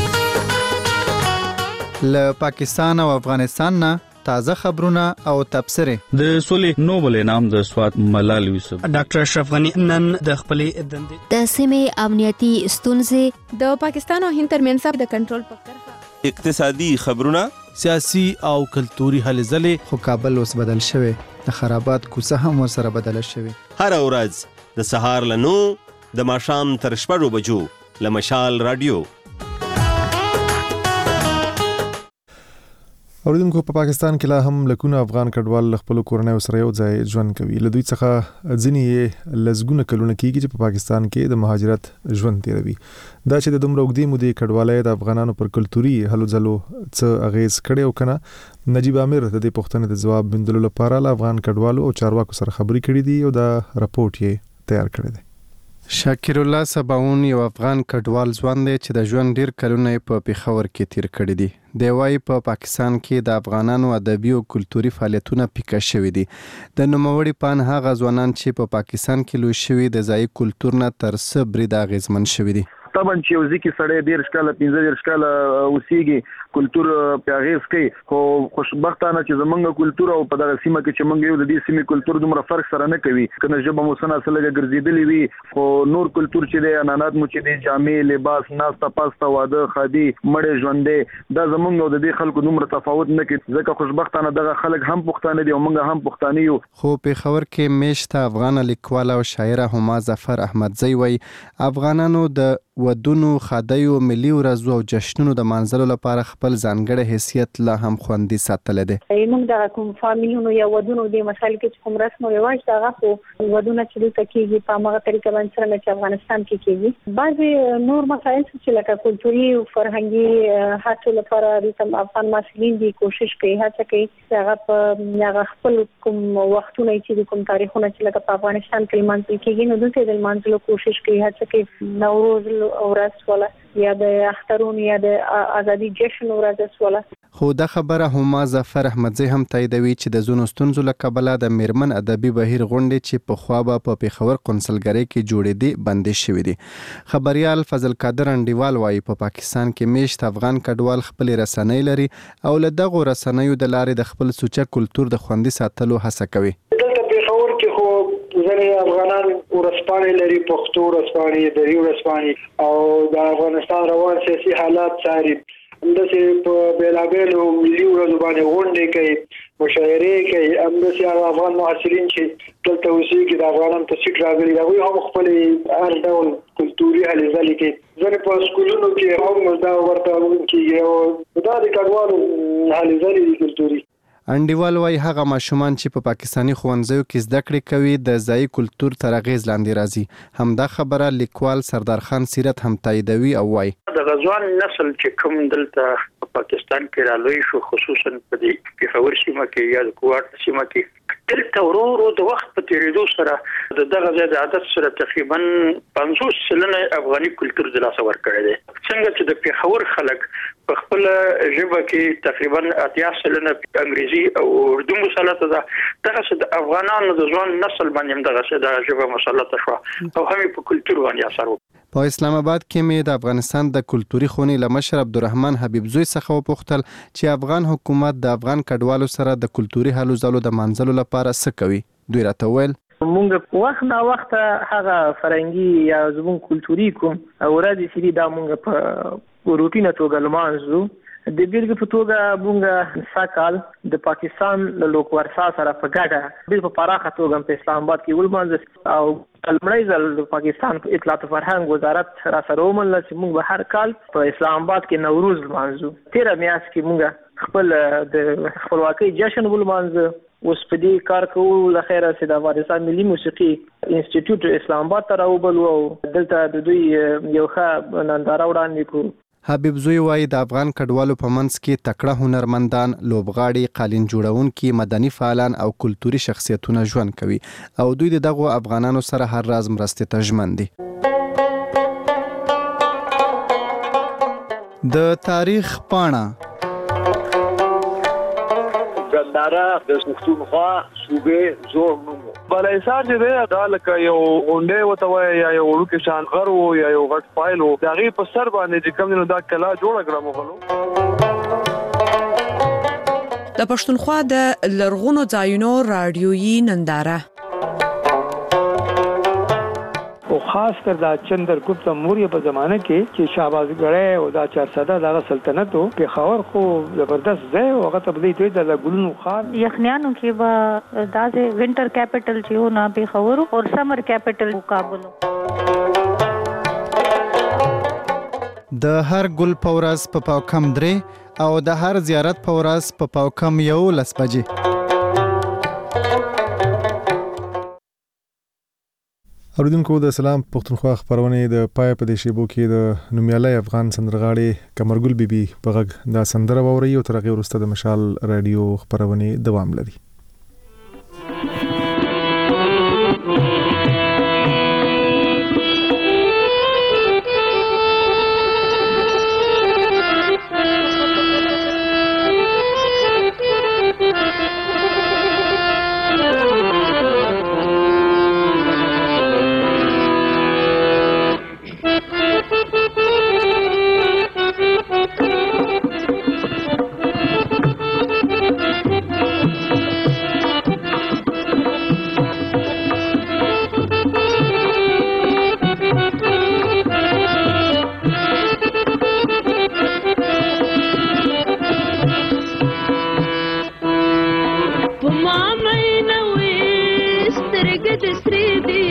له پاکستان او افغانستان نه تازه خبرونه او تبصرې. د سولې نوبل انعام د سوات ملال یوسف ډاکټر اشرف غنی نن د خپلې دندې د سیمې امنیتي ستونزې د پاکستان او هند ترمنځ د کنټرول په کرښه اقتصادي خبرونه سیاسي او کلتوري هلې ځلې. خو کابل اوس بدل شوی د خرابات کوڅه هم ورسره بدله شوی. هر ورځ د سهار له 9 د ماښام تر 6 بجو له مشال رادیو. اوریدونکو په پاکستان کې لا هم لکونه افغان کډوال خپل کورنۍ سره یو ځای ژوند کوي. له دوی څخه ځینې لزګونه کلونه کېږي چې په پاکستان کې د مهاجرت ژوند تیروي. دا چې د دومره اوږدې مودې کډوالۍ د افغانانو پر کلتوري هلو ځلو څه اغیز کړی او کنه. نجیب امیر د دې پوښتنې د ځواب موندلو لپاره له افغان کډوالو او چارواکو سره خبرې کړې دي او دا راپورټ یې تیار کړی دی. شاکر الله سباون یو افغان کډوال ځوان دی چې د ژوند ډیر کلونه په پیښور کې تیر کړی دي. دی وايي په پاکستان کې د افغانانو ادبي او کلتوري فعالیتونه پیکه شوي دي. د نوموړي پان هغه ځوانان چې په پاکستان کې لوی شوي د ځایي کلتور نه تر څه برید اغیزمن شوي دي. طبعا چې یو ځکه سړی ډیر شکاله 15 شکاله اوسېږي کلتور په اغیز کوي. خو خوشبختانه چې زمونږ کلتور او په دغه سیمه کې چې مونږ یو د دې سیمې کلتور دومره فرق سره نه کوي. کنه ژبه مو سنا سره ګرځېدلې وي خو نور کلتور چې دی انانات مو چې دی جامې لباس ناسته پاسته واده خادي مړې ژوندې دا زمونږ او د دې خلکو دومره تفاوت نه کوي. ځکه خوشبختانه دغه خلک هم پښتانه دي او مونږ هم پښتانه یو. خو پیښور کې میشته افغان لیکوال او شاعر هما ظفر احمدزی وایي افغانانو د ودونو خادیو ملي ورځو او جشنونو د منځلو لپاره خپل ځانګړی حیثیت لا هم خوندي ساتلی دی. موږ د کوم فامیلونو یا ودونو د مسایل کې کوم رسم او رواج دغه خو ودونه چې دلته کېږي په هغه طریقه باندې سره چې افغانستان کې کېږي. بعضې نور مسایل چې لکه کلتوري او فرهنګي هڅو لپاره د افغان مسؤلین دي کوشش کوي هڅه کوي چې هغه په هغه خپل کوم وختونه چې کوم تاریخونه چې لکه په افغانستان کې لمانځل کېږي نو دلته د لمانځلو کوشش کوي هڅه کوي. نوروز ورځ ولا یا د اخترون یا د ازادي جشن ورځ ولا. خو دا خبره هما ظفر احمدزی هم تاییدوي چې د زونو ستونزو له کبله د میرمن ادبي بهیر غونډې چې په خوا به په پیښور قونسلګرۍ کې جوړېدې بندې شوې دي. خبريال فضل قادر انډیوال وایي په پاکستان کې میشت افغان کډوال خپل رسنۍ لري او له دغه رسنیو د لارې د خپل سوچه کلتور د خوندي ساتلو هڅه کوي. دلته پیښور کې خو ځینې افغانان ورسپانې لري، پښتو ورسپانې، دري ورسپانې او د افغانستان روان سیاسي حالات څاري. همداسې په بېلابېلو ملي ورځو باندې غونډې کوي، مشاعرې کوي. همداسې افغان محصلین چې دلته اوسېږي، د افغانانو ته سیټ راغلي، هغوی هم خپلې هر ډول کلتوري هلې ځلې کوي. ځینې په سکولونو کې هم دا ورته کېږي او دا د کډوالو هلې ځلې دي کلتوري. انډیوال وايي هغه ماشومان چې په پاکستاني ښوونځیو کې زده کړې کوي د ځایي کلتور تر اغېز لاندې راځي. همدا خبره لیکوال سردار خان سیرت هم تاییدوي او وايي د غزوان نسل چې کوم دلته په پاکستان کې رالوی شو، خصوصا په دې پېښور سیمه کې یا د کوټ سیمه کې، دلته ورو ورو د وخت په تیریدو سره دغه ځای د عادت سره تقریبا 50% افغاني کلتور د لاسه ورکړی دی. څنګه چې د پېښور خلک په خپل ژبه کې تقریبا 80% انګریزي او اردو مسلطه ده، دغه د افغانانو د ځوان نسل باندې دغه د ژبه مسلطه شو او هم په کلتور باندې اثر وکړ. په اسلام آباد کې مې د افغانستان د کلتوري خونې له مشر عبدالرحمن حبیب زوی څخه وپوښتل چې افغان حکومت د افغان کډوالو سره د کلتوري هلو ځلو د منځلو لپاره څه کوي. دوی راته وویل مونږ وخت نا وخت هغه فرنګي یا زموږ کلتوري کوم ورځې چې دا مونږ په روټینه توګه لمانځو. د بیلګې په توګه مونږ ساکال د پاکستان له لوکورسا سره په ګډه ډېر په پراخه توګه په اسلام آباد کې ولمانځو او لومړی ځل د پاکستان اطلاعات او فرهنګ وزارت را سره ومنله چې مونږ به هر کال په اسلام آباد کې نوروز لمانځو. تېره میاشت کې مونږ خپل د خپلواکۍ جشن ولمانځو. اوس په دې کار کوو له خیره چې د افغانستان ملي موسیقي انسټیټیوټ اسلام آباد ته راوبلو او دلته د دوی یو ښه ننداره وړاندې کړو. حبیب زوی وايي د افغان کډوالو په منځ کې تکړه هنرمندان، لوبغاړي، قالین جوړونکي، مدني فعالان او کلتوري شخصیتونه ژوند کوي او دوی د دغو افغانانو سره هر راز مرستې ته ژمن دي. د تاریخ پاڼه ګنداره د پښتونخوا صوبې زوړ نوم بلایسار چې دی دا لکه یو غونډې وته وایي یا یو وړوکی شان غر و یا یو غټ فایل و، د هغې په سر باندې چې کوم دی نو دا کلا جوړه کړه مغلو. د پښتونخوا د لرغونو ځایونو راډیویي ننداره او خاص کر دا چندرګپت موریا په زمانه کې چې شهبازګړی او دا 400 دغه سلطنت او پېښور خو زبردست ځای او هغه ته بدی دوی د ګلونو خار یخنیانو کې به دا چې وینټر کیپټل چې و نه پېښور او سمر کیپټل کابل. د هر ګل په ورځ په پاوکم 3 او د هر زیارت په ورځ په پاوکم 11 بجې. اوریدونکو د سلام پښتونخوا خبرونه د پای په دې شیبو کې د نومیالي افغان سندرغاړي کمرګل بیبي په غږ دا سندره ووري او تر هغه وروسته د مشال رادیو خبرونه دوام لري. د سری دی